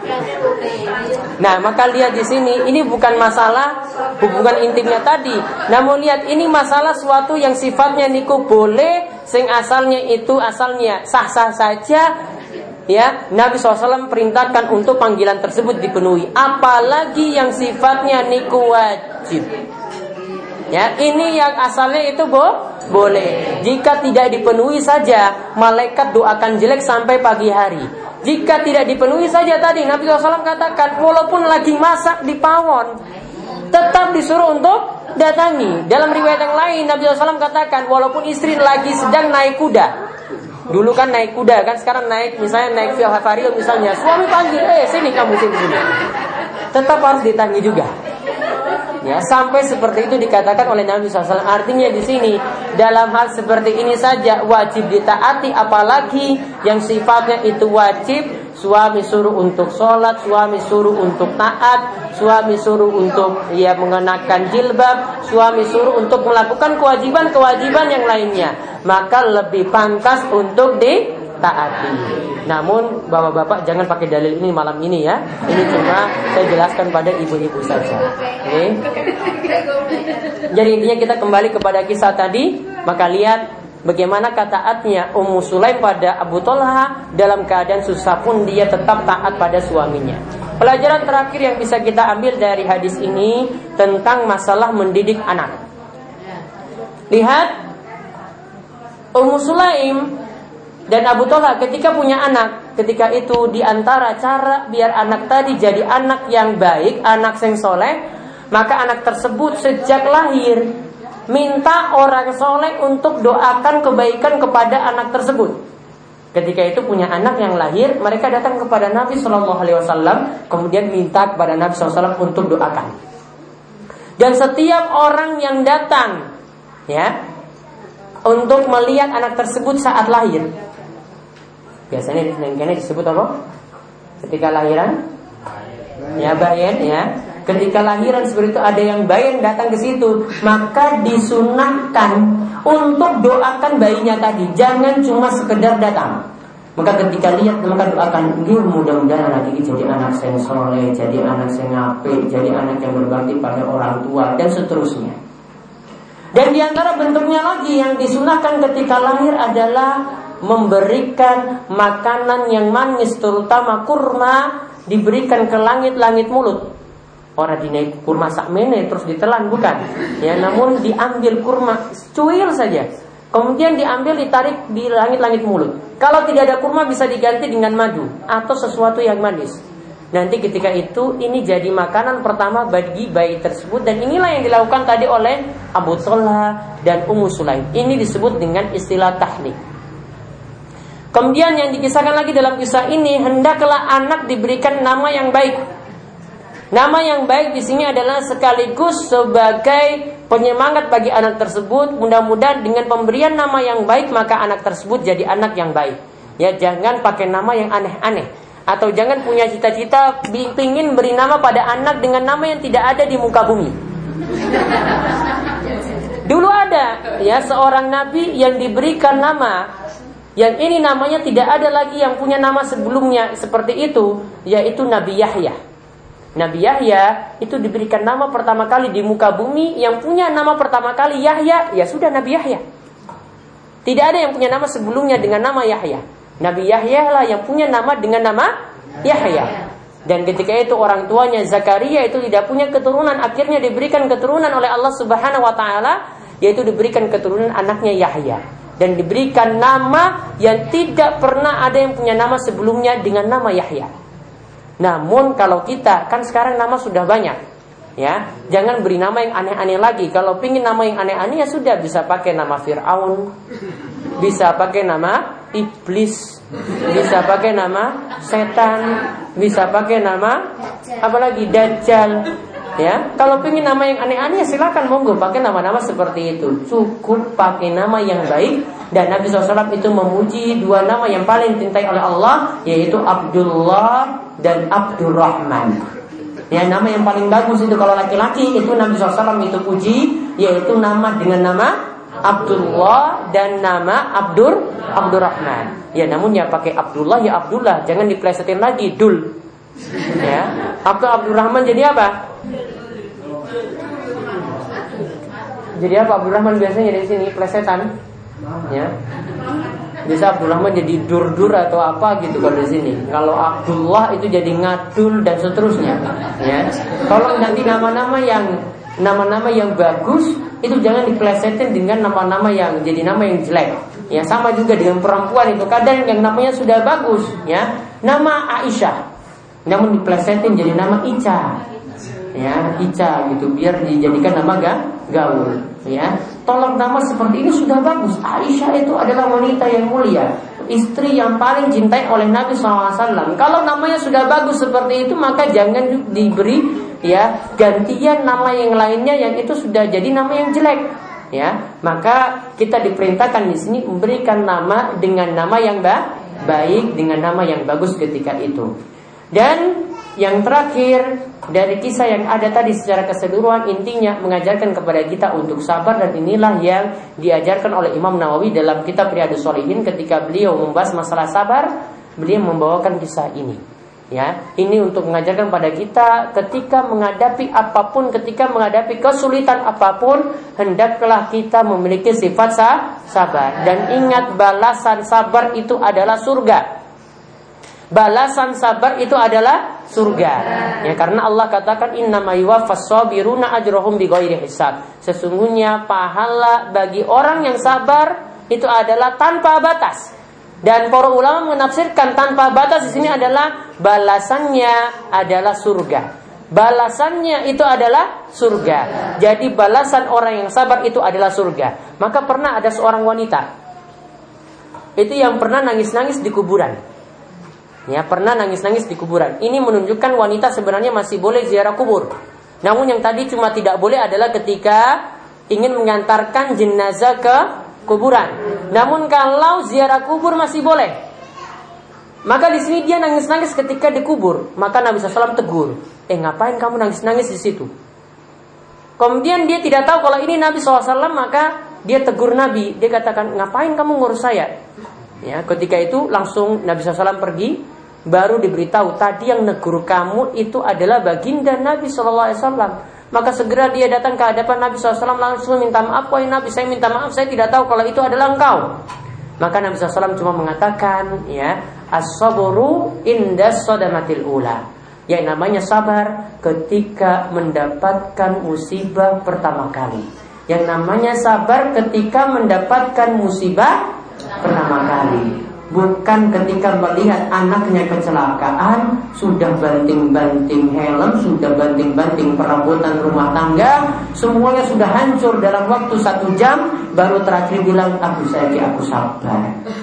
Nah, maka lihat di sini, ini bukan masalah hubungan intimnya tadi. Namun lihat, ini masalah suatu yang sifatnya niku boleh, sing asalnya sah-sah saja. Ya, Nabi SAW perintahkan untuk panggilan tersebut dipenuhi. Apalagi yang sifatnya niku wajib. Ya, ini yang asalnya itu boleh. Jika tidak dipenuhi saja, malaikat doakan jelek sampai pagi hari. Jika tidak dipenuhi saja tadi, Nabi SAW katakan, walaupun lagi masak di pawon, tetap disuruh untuk datangi. Dalam riwayat yang lain, Nabi SAW katakan, walaupun istri lagi sedang naik kuda. Dulu kan naik kuda kan, sekarang naik vario misalnya, suami panggil, sini kamu sini. Tetap harus ditangi juga. Ya, sampai seperti itu dikatakan oleh Nabi SAW. Artinya di sini dalam hal seperti ini saja wajib ditaati, apalagi yang sifatnya itu wajib. Suami suruh untuk sholat, suami suruh untuk taat, suami suruh untuk mengenakan jilbab, suami suruh untuk melakukan kewajiban-kewajiban yang lainnya, maka lebih pantas untuk ditaati. Namun bapak-bapak jangan pakai dalil ini malam ini ya. Ini cuma saya jelaskan pada ibu-ibu saja. Oke? Jadi intinya kita kembali kepada kisah tadi. Maka lihat bagaimana taatnya Ummu Sulaim pada Abu Thalha. Dalam keadaan susah pun dia tetap taat pada suaminya. Pelajaran terakhir yang bisa kita ambil dari hadis ini tentang masalah mendidik anak. Lihat, Ummu Sulaim dan Abu Thalha ketika punya anak, ketika itu diantara cara biar anak tadi jadi anak yang baik, anak yang soleh, maka anak tersebut sejak lahir minta orang soleh untuk doakan kebaikan kepada anak tersebut. Ketika itu punya anak yang lahir, mereka datang kepada Nabi SAW, kemudian minta kepada Nabi SAW untuk doakan. Dan setiap orang yang datang, ya, untuk melihat anak tersebut saat lahir, biasanya disebut apa? Ketika lahiran, ya bayan, ya. Ketika lahiran seperti itu ada yang bayan datang ke situ, maka disunahkan untuk doakan bayinya tadi. Jangan cuma sekedar datang. Maka ketika lihat, maka doakan, mudah-mudahan anak ini jadi anak yang soleh, jadi anak yang apik, jadi anak yang berbakti pada orang tua, dan seterusnya. Dan diantara bentuknya lagi yang disunahkan ketika lahir adalah memberikan makanan yang manis, terutama kurma, diberikan ke langit-langit mulut. Orang dinaik kurma sakmene terus ditelan, bukan. Ya, namun diambil kurma cuil saja, kemudian diambil, ditarik di langit-langit mulut. Kalau tidak ada kurma bisa diganti dengan madu atau sesuatu yang manis. Nanti ketika itu ini jadi makanan pertama bagi bayi tersebut. Dan inilah yang dilakukan tadi oleh Abu Thalha dan Ummu Sulaim. Ini disebut dengan istilah tahnik. Kemudian yang dikisahkan lagi dalam kisah ini, hendaklah anak diberikan nama yang baik. Nama yang baik di sini adalah sekaligus sebagai penyemangat bagi anak tersebut. Mudah-mudahan dengan pemberian nama yang baik maka anak tersebut jadi anak yang baik. Ya, jangan pakai nama yang aneh-aneh, atau jangan punya cita-cita ingin beri nama pada anak dengan nama yang tidak ada di muka bumi. Dulu ada ya seorang nabi yang diberikan nama yang ini namanya tidak ada lagi yang punya nama sebelumnya seperti itu, yaitu Nabi Yahya. Nabi Yahya itu diberikan nama pertama kali di muka bumi. Yang punya nama pertama kali Yahya, ya sudah Nabi Yahya. Tidak ada yang punya nama sebelumnya dengan nama Yahya. Nabi Yahya lah yang punya nama dengan nama Yahya. Dan ketika itu orang tuanya Zakaria itu tidak punya keturunan, akhirnya diberikan keturunan oleh Allah Subhanahu wa taala, yaitu diberikan keturunan anaknya Yahya. Dan diberikan nama yang tidak pernah ada yang punya nama sebelumnya dengan nama Yahya. Namun kalau kita kan sekarang nama sudah banyak, ya, jangan beri nama yang aneh-aneh lagi. Kalau pingin nama yang aneh-aneh ya sudah, bisa pakai nama Fir'aun, bisa pakai nama iblis, bisa pakai nama setan, bisa pakai nama apalagi Dajjal. Ya, kalau pingin nama yang aneh-aneh silakan monggo pakai nama-nama seperti itu. Cukup pakai nama yang baik. Dan Nabi SAW itu memuji dua nama yang paling dicintai oleh Allah, yaitu Abdullah dan Abdurrahman. Ya, nama yang paling bagus itu kalau laki-laki itu Nabi SAW itu puji, yaitu nama dengan nama Abdullah dan nama Abdurrahman. Ya, namun ya pakai Abdullah ya Abdullah, jangan diplesetin lagi Dul. Ya, Abdurrahman jadi apa? Jadi apa Abdurrahman biasanya di sini plesetan? Ya. Bisa Abdurrahman jadi dur-dur atau apa gitu kalau di sini. Kalau Abdullah itu jadi ngadul dan seterusnya. Ya. Kalau nanti nama-nama yang bagus itu jangan diplesetin dengan nama-nama yang jadi nama yang jelek. Ya, sama juga dengan perempuan itu kadang yang namanya sudah bagus, ya. Nama Aisyah. Namun diplesetin jadi nama Ica. Ya, Ica gitu biar dijadikan nama gaul, ya. Tolong nama seperti ini sudah bagus. Aisyah itu adalah wanita yang mulia, istri yang paling cintai oleh Nabi SAW. Kalau namanya sudah bagus seperti itu, maka jangan diberi ya gantian nama yang lainnya yang itu sudah jadi nama yang jelek. Ya, maka kita diperintahkan di sini memberikan nama dengan nama yang baik, dengan nama yang bagus ketika itu. Dan yang terakhir dari kisah yang ada tadi secara keseluruhan intinya mengajarkan kepada kita untuk sabar, dan inilah yang diajarkan oleh Imam Nawawi dalam kitab Riyadhus Shalihin ketika beliau membahas masalah sabar, beliau membawakan kisah ini. Ya, ini untuk mengajarkan pada kita ketika menghadapi apapun, ketika menghadapi kesulitan apapun, hendaklah kita memiliki sifat sabar. Dan ingat, balasan sabar itu adalah surga. Balasan sabar itu adalah surga. Ya, karena Allah katakan innama yuwaffas sabiruna ajrahum bighairi hisab. Sesungguhnya pahala bagi orang yang sabar itu adalah tanpa batas. Dan para ulama menafsirkan tanpa batas di sini adalah balasannya adalah surga. Balasannya itu adalah surga. Jadi balasan orang yang sabar itu adalah surga. Maka pernah ada seorang wanita itu yang pernah nangis-nangis di kuburan. Ya, pernah nangis-nangis di kuburan. Ini menunjukkan wanita sebenarnya masih boleh ziarah kubur. Namun yang tadi cuma tidak boleh adalah ketika ingin mengantarkan jenazah ke kuburan. Namun kalau ziarah kubur masih boleh. Maka di sini dia nangis-nangis ketika dikubur. Maka Nabi SAW tegur, ngapain kamu nangis-nangis di situ? Kemudian dia tidak tahu kalau ini Nabi SAW, maka dia tegur Nabi. Dia katakan, ngapain kamu ngurus saya? Ya, ketika itu langsung Nabi SAW pergi. Baru diberitahu tadi yang negur kamu itu adalah baginda Nabi SAW. Maka segera dia datang ke hadapan Nabi SAW, langsung minta maaf. Wahai Nabi, saya minta maaf, saya tidak tahu kalau itu adalah engkau. Maka Nabi SAW cuma mengatakan, ya, as-sabru indas sadamatil ula. Yang namanya sabar ketika mendapatkan musibah pertama kali. Yang namanya sabar ketika mendapatkan musibah pertama kali. Bukan ketika melihat anaknya kecelakaan, sudah banting-banting helm, sudah banting-banting perabotan rumah tangga, semuanya sudah hancur dalam waktu 1 jam, baru terakhir bilang, aku sabar.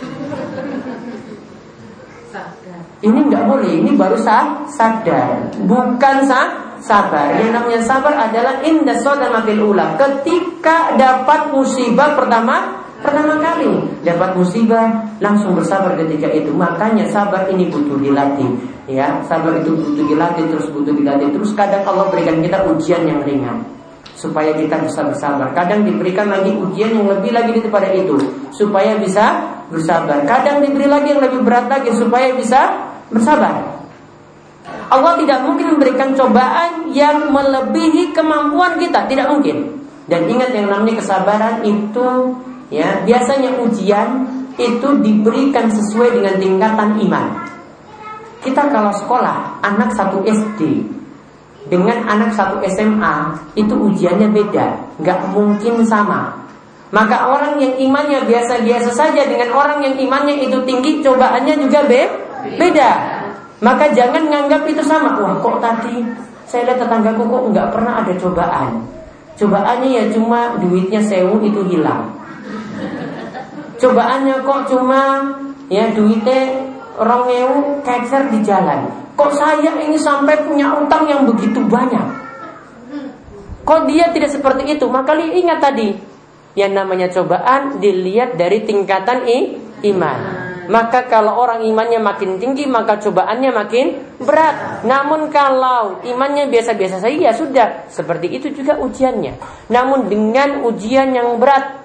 Ini nggak boleh, ini baru sadar, bukan sabar. Yang namanya sabar adalah inda sadamatil ula, ketika dapat musibah pertama kali dapat musibah langsung bersabar ketika itu. Makanya sabar ini butuh dilatih. Ya, sabar itu butuh dilatih terus. Kadang Allah berikan kita ujian yang ringan supaya kita bisa bersabar. Kadang diberikan lagi ujian yang lebih lagi daripada itu supaya bisa bersabar. Kadang diberi lagi yang lebih berat lagi supaya bisa bersabar. Allah tidak mungkin memberikan cobaan yang melebihi kemampuan kita, tidak mungkin. Dan ingat, yang namanya kesabaran itu, ya, biasanya ujian itu diberikan sesuai dengan tingkatan iman. Kita kalau sekolah, anak 1 SD dengan anak 1 SMA itu ujiannya beda, nggak mungkin sama. Maka orang yang imannya biasa-biasa saja dengan orang yang imannya itu tinggi, cobaannya juga beda. Maka jangan nganggap itu sama. Wah, kok tadi saya lihat tetanggaku kok nggak pernah ada cobaan. Cobaannya ya cuma duitnya 1000 itu hilang. Cobaannya kok cuma ya duitnya 2000 kecer di jalan. Kok saya ini sampai punya utang yang begitu banyak? Kok dia tidak seperti itu? Maka ingat tadi, yang namanya cobaan dilihat dari tingkatan iman. Maka kalau orang imannya makin tinggi, maka cobaannya makin berat. Namun kalau imannya biasa-biasa saja, ya sudah. Seperti itu juga ujiannya. Namun dengan ujian yang berat,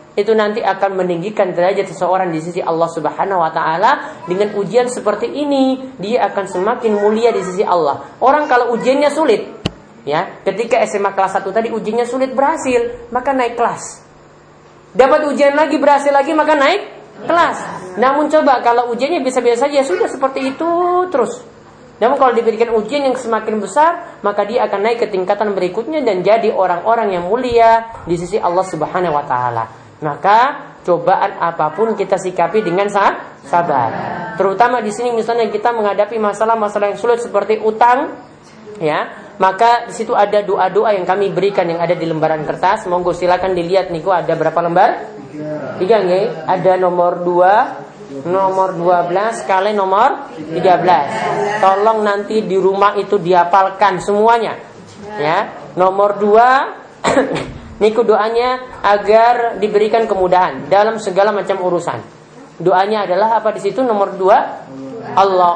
itu nanti akan meninggikan derajat seseorang di sisi Allah Subhanahu wa taala. Dengan ujian seperti ini, dia akan semakin mulia di sisi Allah. Orang kalau ujiannya sulit, ya, ketika SMA kelas 1 tadi ujiannya sulit, berhasil, maka naik kelas. Dapat ujian lagi, berhasil lagi, maka naik kelas. Namun coba kalau ujiannya biasa-biasa saja, sudah seperti itu terus. Namun kalau diberikan ujian yang semakin besar, maka dia akan naik ke tingkatan berikutnya dan jadi orang-orang yang mulia di sisi Allah Subhanahu wa taala. Maka cobaan apapun kita sikapi dengan sabar. Terutama di sini misalnya kita menghadapi masalah-masalah yang sulit seperti utang, ya. Maka di situ ada doa-doa yang kami berikan yang ada di lembaran kertas. Monggo silakan dilihat niku ada berapa lembar? 3 nggih. Ada nomor 2, nomor 12 kali nomor 13. Tolong nanti di rumah itu dihafalkan semuanya. Ya. Nomor 2 niku doanya agar diberikan kemudahan dalam segala macam urusan. Doanya adalah apa di situ? Nomor 2,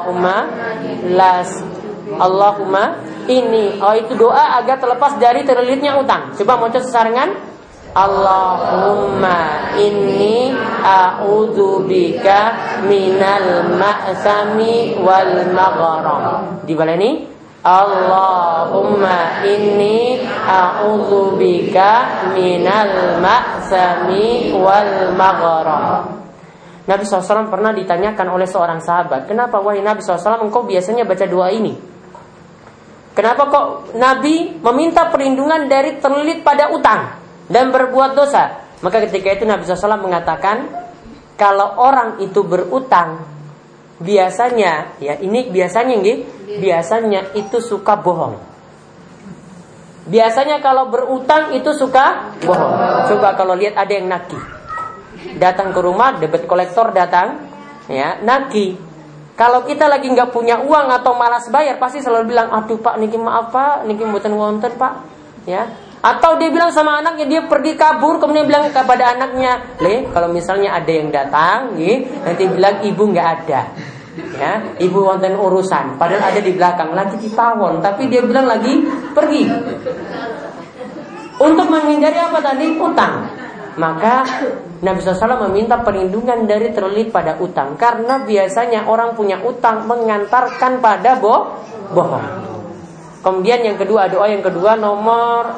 Allahumma ini. Oh, itu doa agar terlepas dari terlilitnya utang. Coba mau sesarengan. Allahumma inni a'udzubika minal ma'sami wal magharam. Dibaleni. Allahumma inni a'udzubika minal ma'sami wal magharam. Nabi SAW pernah ditanyakan oleh seorang sahabat, kenapa wahai Nabi SAW engkau biasanya baca doa ini? Kenapa kok Nabi meminta perlindungan dari terlilit pada utang dan berbuat dosa? Maka ketika itu Nabi SAW mengatakan, kalau orang itu berutang, biasanya, ya ini biasanya nggih, biasanya itu suka bohong. Biasanya kalau berutang itu suka bohong. Coba kalau lihat ada yang nagih, datang ke rumah, debit kolektor datang, ya nagih. Kalau kita lagi nggak punya uang atau malas bayar, pasti selalu bilang, aduh pak, niki maaf pak, niki mboten wonten pak, ya. Atau dia bilang sama anaknya, dia pergi kabur, kemudian bilang kepada anaknya, kalau misalnya ada yang datang, nanti bilang ibu nggak ada, ya, ibu wonten urusan, padahal ada di belakang, lagi di pawon, tapi dia bilang lagi pergi. Untuk menghindari apa tadi? Utang. Maka Nabi SAW meminta perlindungan dari terlilit pada utang, karena biasanya orang punya utang mengantarkan pada bohong. Kemudian yang kedua, doa yang kedua nomor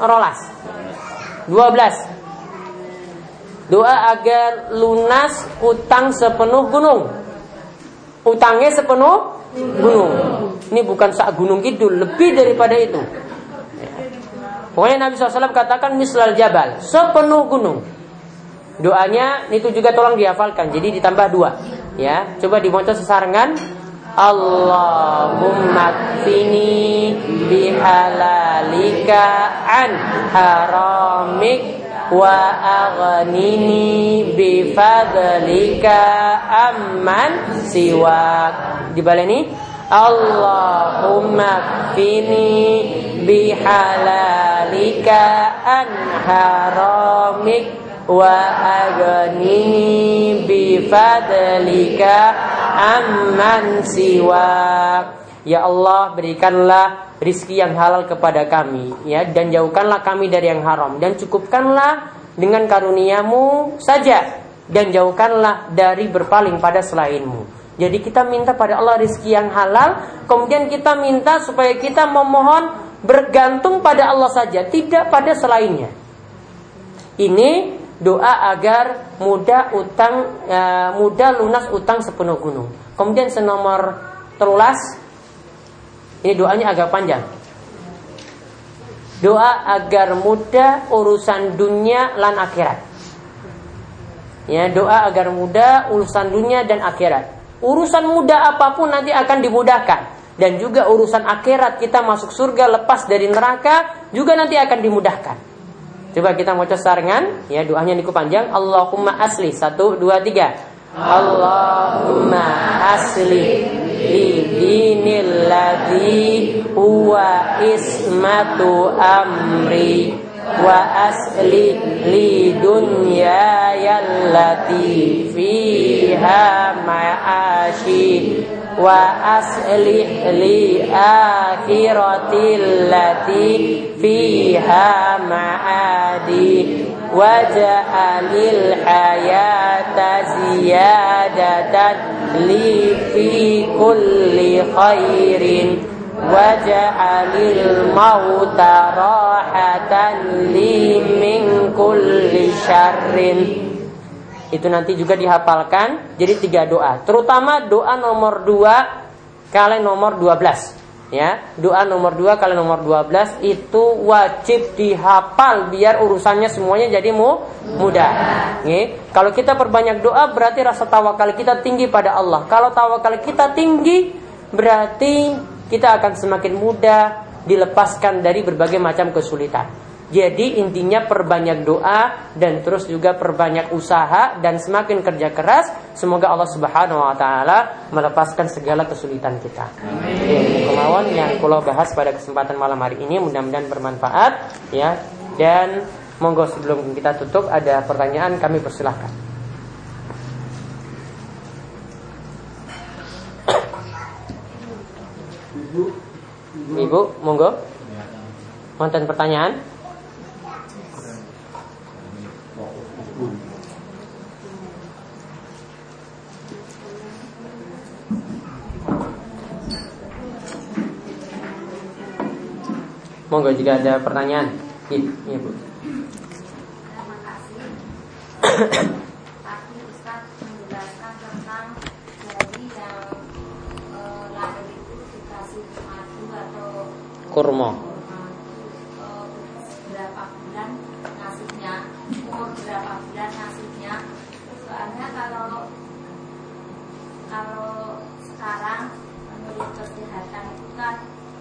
12. Doa agar lunas utang sepenuh gunung. Utangnya sepenuh gunung. Ini bukan sak gunung kidul, lebih daripada itu. Pokoknya Nabi SAW katakan mislal jabal, sepenuh gunung. Doanya itu juga tolong dihafalkan, jadi ditambah 2. Ya, coba dibaca sesarengan. Allahumma kfini bihalalika an haramik wa aghnini bifadlika amman siwak. Dibaleni. Allahumma kfini bihalalika an haramik wa aghnini bifadlika amman siwak. Ya Allah, berikanlah rizki yang halal kepada kami, ya, dan jauhkanlah kami dari yang haram, dan cukupkanlah dengan karuniamu saja, dan jauhkanlah dari berpaling pada selainmu. Jadi kita minta pada Allah rizki yang halal, kemudian kita minta supaya kita memohon bergantung pada Allah saja, tidak pada selainnya. Ini doa agar mudah lunas utang sepenuh gunung. Kemudian senomor 13, ini doanya agak panjang. Doa agar mudah urusan dunia lan akhirat. Ya, doa agar mudah urusan dunia dan akhirat. Urusan mudah apapun nanti akan dimudahkan, dan juga urusan akhirat kita masuk surga lepas dari neraka juga nanti akan dimudahkan. Coba kita baca sarengan, ya, doanya niku panjang. Allahumma asli 1, 2, 3. Allahumma asli li dinil ladzi huwa ismatu amri wa asli li dunyaya allati fiha ma'ashi wa aslih li akhirati allati fiha ma'adi waja'alil hayata ziyadatan li fi kulli khairin waja'alil mauta rahatan li min kulli syarrin. Itu nanti juga dihafalkan. Jadi 3 doa. Terutama doa nomor 2 kali nomor 12. Ya, doa nomor 2 kali nomor 12 itu wajib dihafal biar urusannya semuanya jadi mudah. Nih, kalau kita perbanyak doa berarti rasa tawakal kita tinggi pada Allah. Kalau tawakal kita tinggi berarti kita akan semakin mudah dilepaskan dari berbagai macam kesulitan. Jadi intinya perbanyak doa dan terus juga perbanyak usaha dan semakin kerja keras. Semoga Allah Subhanahu wa taala melepaskan segala kesulitan kita. Amin. Kemauan yang kula bahas pada kesempatan malam hari ini mudah-mudahan bermanfaat ya. Dan monggo sebelum kita tutup ada pertanyaan kami persilahkan. Ibu, monggo. Wonten pertanyaan? Monggo jika ada pertanyaan. Iya, Bu. Terima kasih. Tadi Ustaz menjelaskan tentang bayi yang lahir itu dikasih madu atau kurma. Berapa bulan ngasihnya, umur berapa bulan ngasihnya. Soalnya kalau sekarang menurut kesehatan itu kan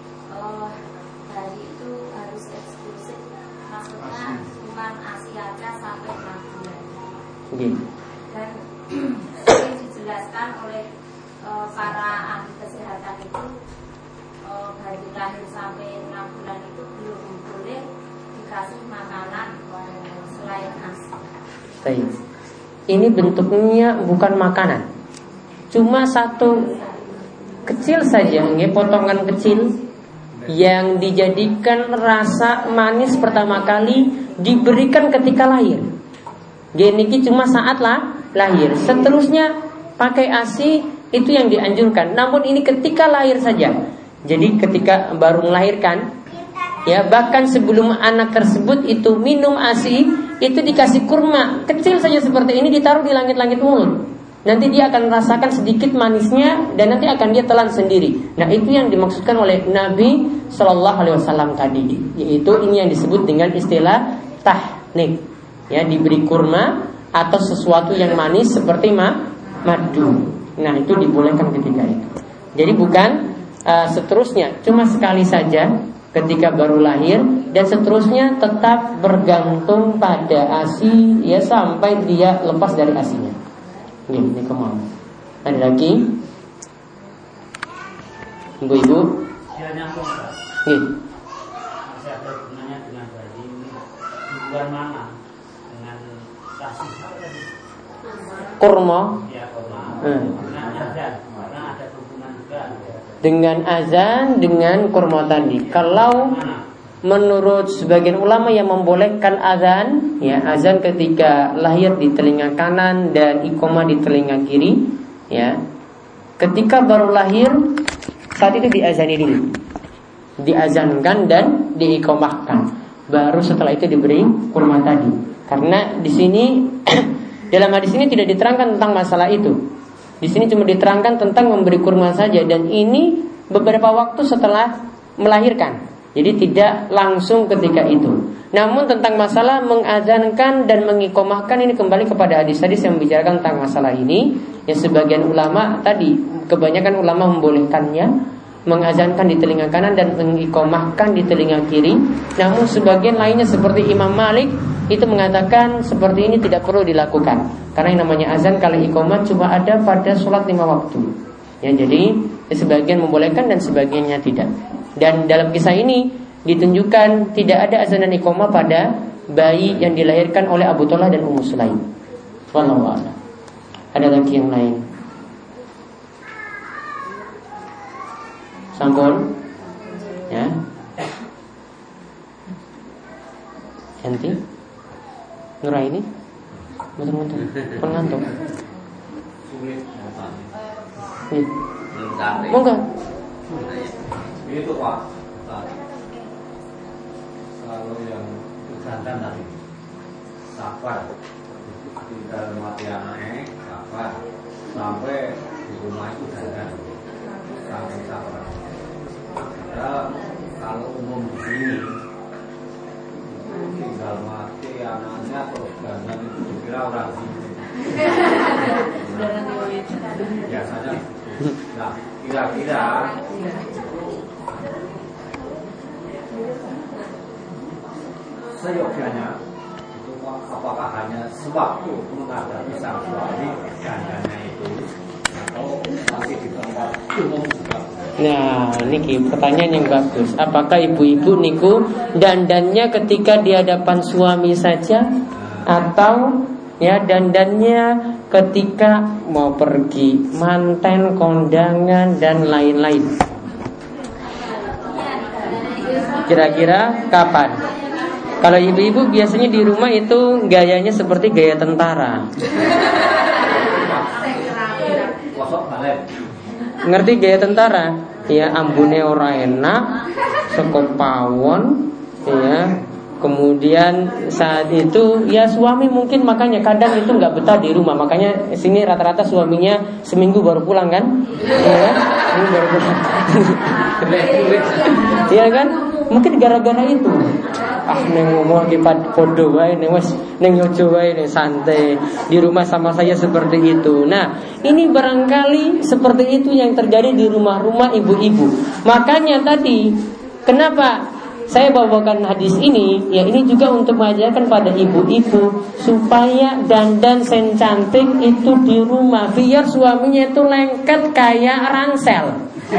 bayi itu harus eksklusif, maksudnya cuma ASI aja sampai 6 bulan. Dan ini dijelaskan oleh para ahli kesehatan itu bayi lahir sampai 6 bulan itu belum boleh dikasih makanan selain ASI. Baik. Ini bentuknya bukan makanan, cuma satu kecil saja, potongan kecil yang dijadikan rasa manis pertama kali diberikan ketika lahir. Geniki cuma saat lahir. Seterusnya pakai ASI itu yang dianjurkan. Namun ini ketika lahir saja. Jadi ketika baru melahirkan, ya bahkan sebelum anak tersebut itu minum ASI, itu dikasih kurma kecil saja seperti ini ditaruh di langit-langit mulut. Nanti dia akan merasakan sedikit manisnya dan nanti akan dia telan sendiri. Nah itu yang dimaksudkan oleh Nabi Shallallahu Alaihi Wasallam tadi, yaitu ini yang disebut dengan istilah tahnik. Ya, diberi kurma atau sesuatu yang manis seperti madu. Nah itu dibolehkan ketika itu. Jadi bukan seterusnya, cuma sekali saja ketika baru lahir dan seterusnya tetap bergantung pada ASI ya sampai dia lepas dari ASInya. Ini kemauan. Ada lagi? Ibu-ibu? Ya nyambung, Pak. Masih ada hubungannya dengan bayi bulan mana dengan kasih kurma? Ya kurma. Dengan azan, karena ada hubungan juga. Dengan azan, dengan kurma tadi. Kalau menurut sebagian ulama yang membolehkan azan, ya azan ketika lahir di telinga kanan dan iqamah di telinga kiri, ya. Ketika baru lahir saat itu diazani dulu, diazankan dan diiqamahkan. Baru setelah itu diberi kurma tadi. Karena di sini dalam hadis ini tidak diterangkan tentang masalah itu. Di sini cuma diterangkan tentang memberi kurma saja dan ini beberapa waktu setelah melahirkan. Jadi tidak langsung ketika itu. Namun tentang masalah mengazankan dan mengiqamahkan ini kembali kepada hadis-hadis yang membicarakan tentang masalah ini. Ya sebagian ulama tadi, kebanyakan ulama membolehkannya mengazankan di telinga kanan dan mengiqamahkan di telinga kiri. Namun sebagian lainnya seperti Imam Malik itu mengatakan seperti ini tidak perlu dilakukan. Karena yang namanya azan kali iqamah cuma ada pada sholat 5 waktu. Ya jadi sebagian membolehkan dan sebagiannya tidak. Dan dalam kisah ini ditunjukkan tidak ada azan dan iqamah pada bayi yang dilahirkan oleh Abu Talha dan Ummu Sulaim. Wallahu a'lam. Ada lagi yang lain? Sampun? Ya. Yanti? Nuraini? Betul-betul. Pengantuk. Sulit. Iya. Monggo. Itu Pak. Kalau yang jantan tadi sabar di dalam hati anaknya sabar sampai di rumah itu jantan sampai sabar. Kalau umum di sini tinggal mati anaknya terus jantan itu dikira orang sini. Biasanya. Nah, kira-kira seyogyanya itu apakah hanya sewaktu menghadapi sang suami dandannya itu atau masih di tempat umum juga? Nah, niki pertanyaan yang bagus. Apakah ibu-ibu niku dandannya ketika di hadapan suami saja atau ya dandannya ketika mau pergi manten, kondangan dan lain-lain? Kira-kira kapan? Kalau ibu-ibu biasanya di rumah itu gayanya seperti gaya tentara. Ngerti gaya tentara? Ya, ambune ora enak, sekop pawon, ya. Kemudian saat itu ya suami mungkin makanya kadang itu nggak betah di rumah. Makanya sini rata-rata suaminya seminggu baru pulang kan? Ya, seminggu baru pulang. Iya kan? Mungkin gara-gara itu. Neng ngomong di podo wae, neng wes neng yojo wae, neng santai di rumah sama saya seperti itu. Nah, ini barangkali seperti itu yang terjadi di rumah-rumah ibu-ibu. Makanya tadi kenapa saya bawakan hadis ini? Ya ini juga untuk mengajarkan pada ibu-ibu supaya dandan sen cantik itu di rumah, biar suaminya itu lengket kayak ransel.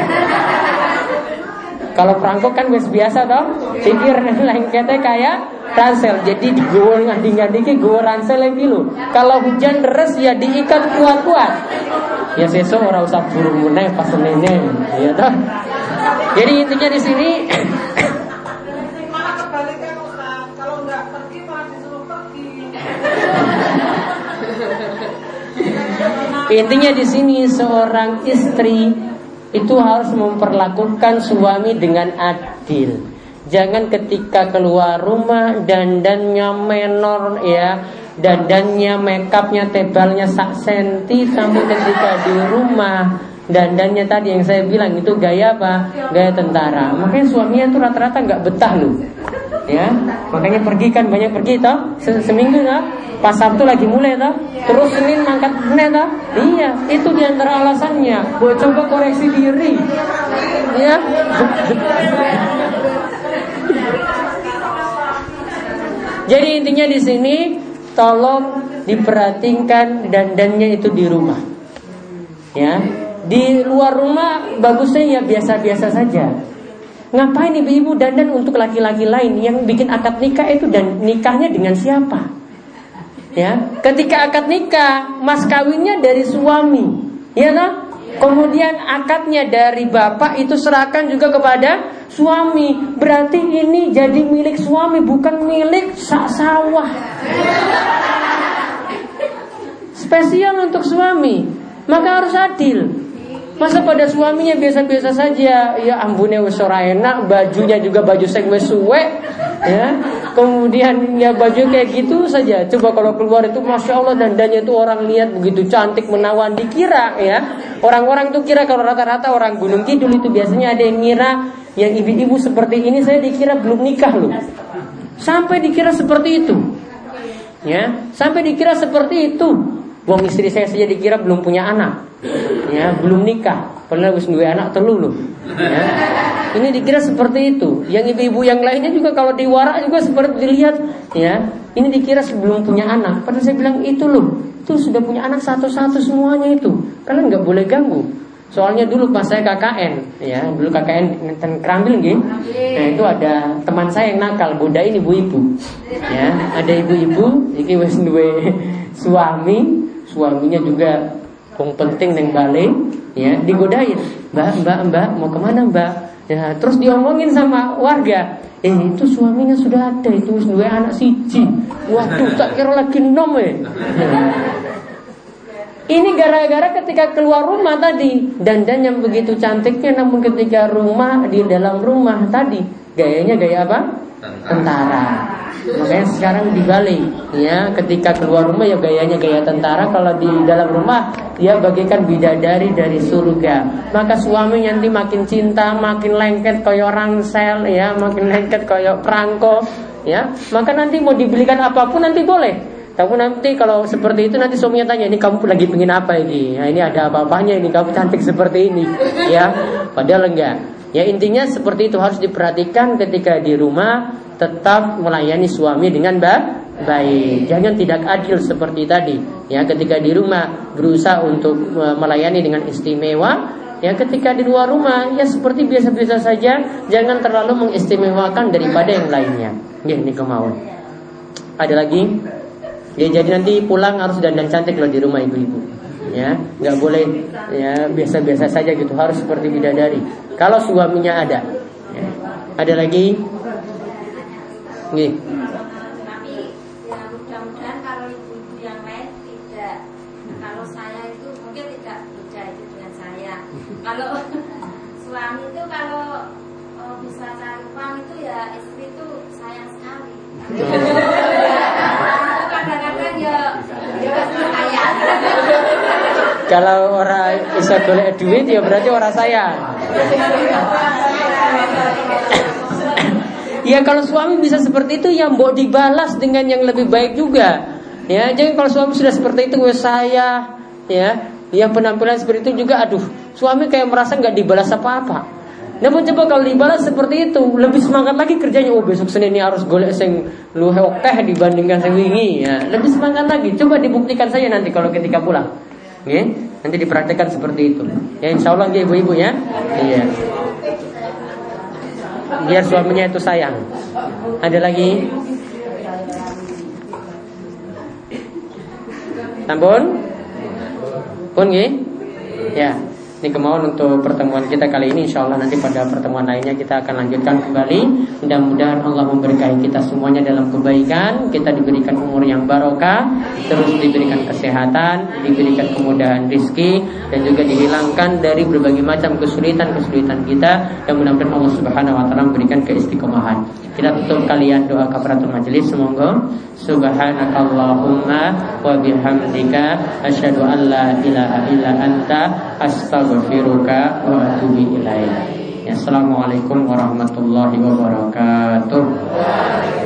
Kalau perangkok kan wes biasa toh, pikir lengketnya kayak ransel. Jadi digowo ngadi-ngadi gowo ransel lagi lho. Kalau hujan deres ya diikat kuat-kuat. Ya sesuk ora usah buru meneh pas senene, ya toh. Jadi intinya di sini malah kebalikan Ustaz, kalau nggak pergi malah disuruh pergi. intinya di sini seorang istri itu harus memperlakukan suami dengan adil. Jangan ketika keluar rumah dandannya menor ya, dandannya makeupnya tebalnya sak senti, sampai ketika di rumah dandannya tadi yang saya bilang itu gaya apa? Gaya tentara. Makanya suaminya tuh rata-rata nggak betah loh. Ya, makanya pergi kan banyak pergi toh, seminggu toh, pas Sabtu lagi mulai toh, terus Senin mangkat bener toh. Iya, itu diantara alasannya. Gue coba koreksi diri. Ya. Jadi intinya di sini tolong diperhatikan dandannya itu di rumah. Ya, di luar rumah bagusnya ya biasa-biasa saja. Ngapain ibu-ibu dandan untuk laki-laki lain? Yang bikin akad nikah itu dan nikahnya dengan siapa? Ya, ketika akad nikah, mas kawinnya dari suami, ya toh? Kemudian akadnya dari bapak itu serahkan juga kepada suami. Berarti ini jadi milik suami, bukan milik sawah. Spesial untuk suami. Maka harus adil. Masa pada suaminya biasa-biasa saja, ya ambune wis ora enak, bajunya juga baju sing wis suwek, ya. Kemudian ya baju kayak gitu saja. Coba kalau keluar itu masya Allah dandannya itu orang lihat begitu cantik menawan, dikira ya. Orang-orang tuh kira kalau rata-rata orang Gunung Kidul itu biasanya ada yang ngira yang ibu-ibu seperti ini saya dikira belum nikah loh. Sampai dikira seperti itu. Ya, sampai dikira seperti itu. Wong istri saya saja dikira belum punya anak. Ya, belum nikah. Padahal wis duwe anak telu loh. Ya. Ini dikira seperti itu. Yang ibu-ibu yang lainnya juga kalau di warak juga seperti dilihat, ya. Ini dikira sebelum punya anak. Padahal saya bilang itu loh. Itu sudah punya anak satu-satu semuanya itu. Kalian enggak boleh ganggu. Soalnya dulu pas saya KKN, ya, dulu KKN ten Kerambil nggih. Nah, itu ada teman saya yang nakal, godain ibu-ibu. Ya, ada ibu-ibu iki wis duwe suaminya juga wong penting neng balik, ya, digodain. Mbak, mau kemana Mbak? Ya, terus diomongin sama warga. Itu suaminya sudah ada, itu wis duwe anak siji. Waduh, tak kira lagi nom ya. Ini gara-gara ketika keluar rumah tadi dandan yang begitu cantiknya, namun ketika di dalam rumah tadi gayanya gaya apa? Tentara. Makanya sekarang dibalik, ya, ketika keluar rumah ya gayanya gaya tentara, kalau di dalam rumah dia bagaikan bidadari dari surga. Maka suami nanti makin cinta, makin lengket koyo rangsel, ya, makin lengket koyo perangko, ya. Maka nanti mau dibelikan apapun nanti boleh. Tapi nanti kalau seperti itu nanti suaminya tanya, ini kamu lagi pengen apa ini? Nah, ini ada apa-apanya ini, kamu cantik seperti ini, ya. Padahal enggak. Ya, intinya seperti itu, harus diperhatikan ketika di rumah tetap melayani suami dengan baik. Jangan tidak adil seperti tadi. Ya, ketika di rumah berusaha untuk melayani dengan istimewa, ya ketika di luar rumah ya seperti biasa-biasa saja, jangan terlalu mengistimewakan daripada yang lainnya. Ini kemauan. Ada lagi? Ya, jadi nanti pulang harus dandan cantik loh di rumah ibu-ibu. Ya, nggak boleh ya biasa-biasa saja gitu, harus seperti bidadari. Kalau suaminya ada. Ya. Ada lagi? Nih. Tapi ya mudah-mudahan kalau ibu-ibu yang lain tidak. Kalau saya itu mungkin tidak beda itu dengan saya. Kalau suami itu kalau bisa cari uang itu ya istri itu sayang sekali. Kadang-kadang ya sayang. Kalau orang bisa golek duit ya berarti orang sayang. Ya kalau suami bisa seperti itu ya mbok dibalas dengan yang lebih baik juga. Ya, jadi kalau suami sudah seperti itu saya ya, yang penampilan seperti itu juga aduh, suami kayak merasa nggak dibalas apa-apa. Namun coba kalau dibalas seperti itu, lebih semangat lagi kerjanya. Oh, besok Senin ini harus golek sing luwih akeh dibandingkan sing wingi ya. Lebih semangat lagi. Coba dibuktikan saja nanti kalau ketika pulang. Nggih, nanti diperhatikan seperti itu. Ya insyaallah nggih ibu-ibu ya. Iya. Biar suaminya itu sayang. Ada lagi? Sampun? Pun nggih? Ya. Ini kemauan untuk pertemuan kita kali ini. InsyaAllah nanti pada pertemuan lainnya kita akan lanjutkan kembali. Mudah-mudahan Allah memberkahi kita semuanya dalam kebaikan. Kita diberikan umur yang barokah, terus diberikan kesehatan, diberikan kemudahan rizki, dan juga dihilangkan dari berbagai macam kesulitan-kesulitan kita. Dan mudah-mudahan Allah Subhanahu wa ta'ala memberikan keistiqomahan. Kita tutup kalian doa kafaratul majelis. Semoga subhanakallahumma wa bihamdika asyhadu an la ilaha illa anta astaghfiruka wa atubu ilaik. Assalamualaikum warahmatullahi wabarakatuh.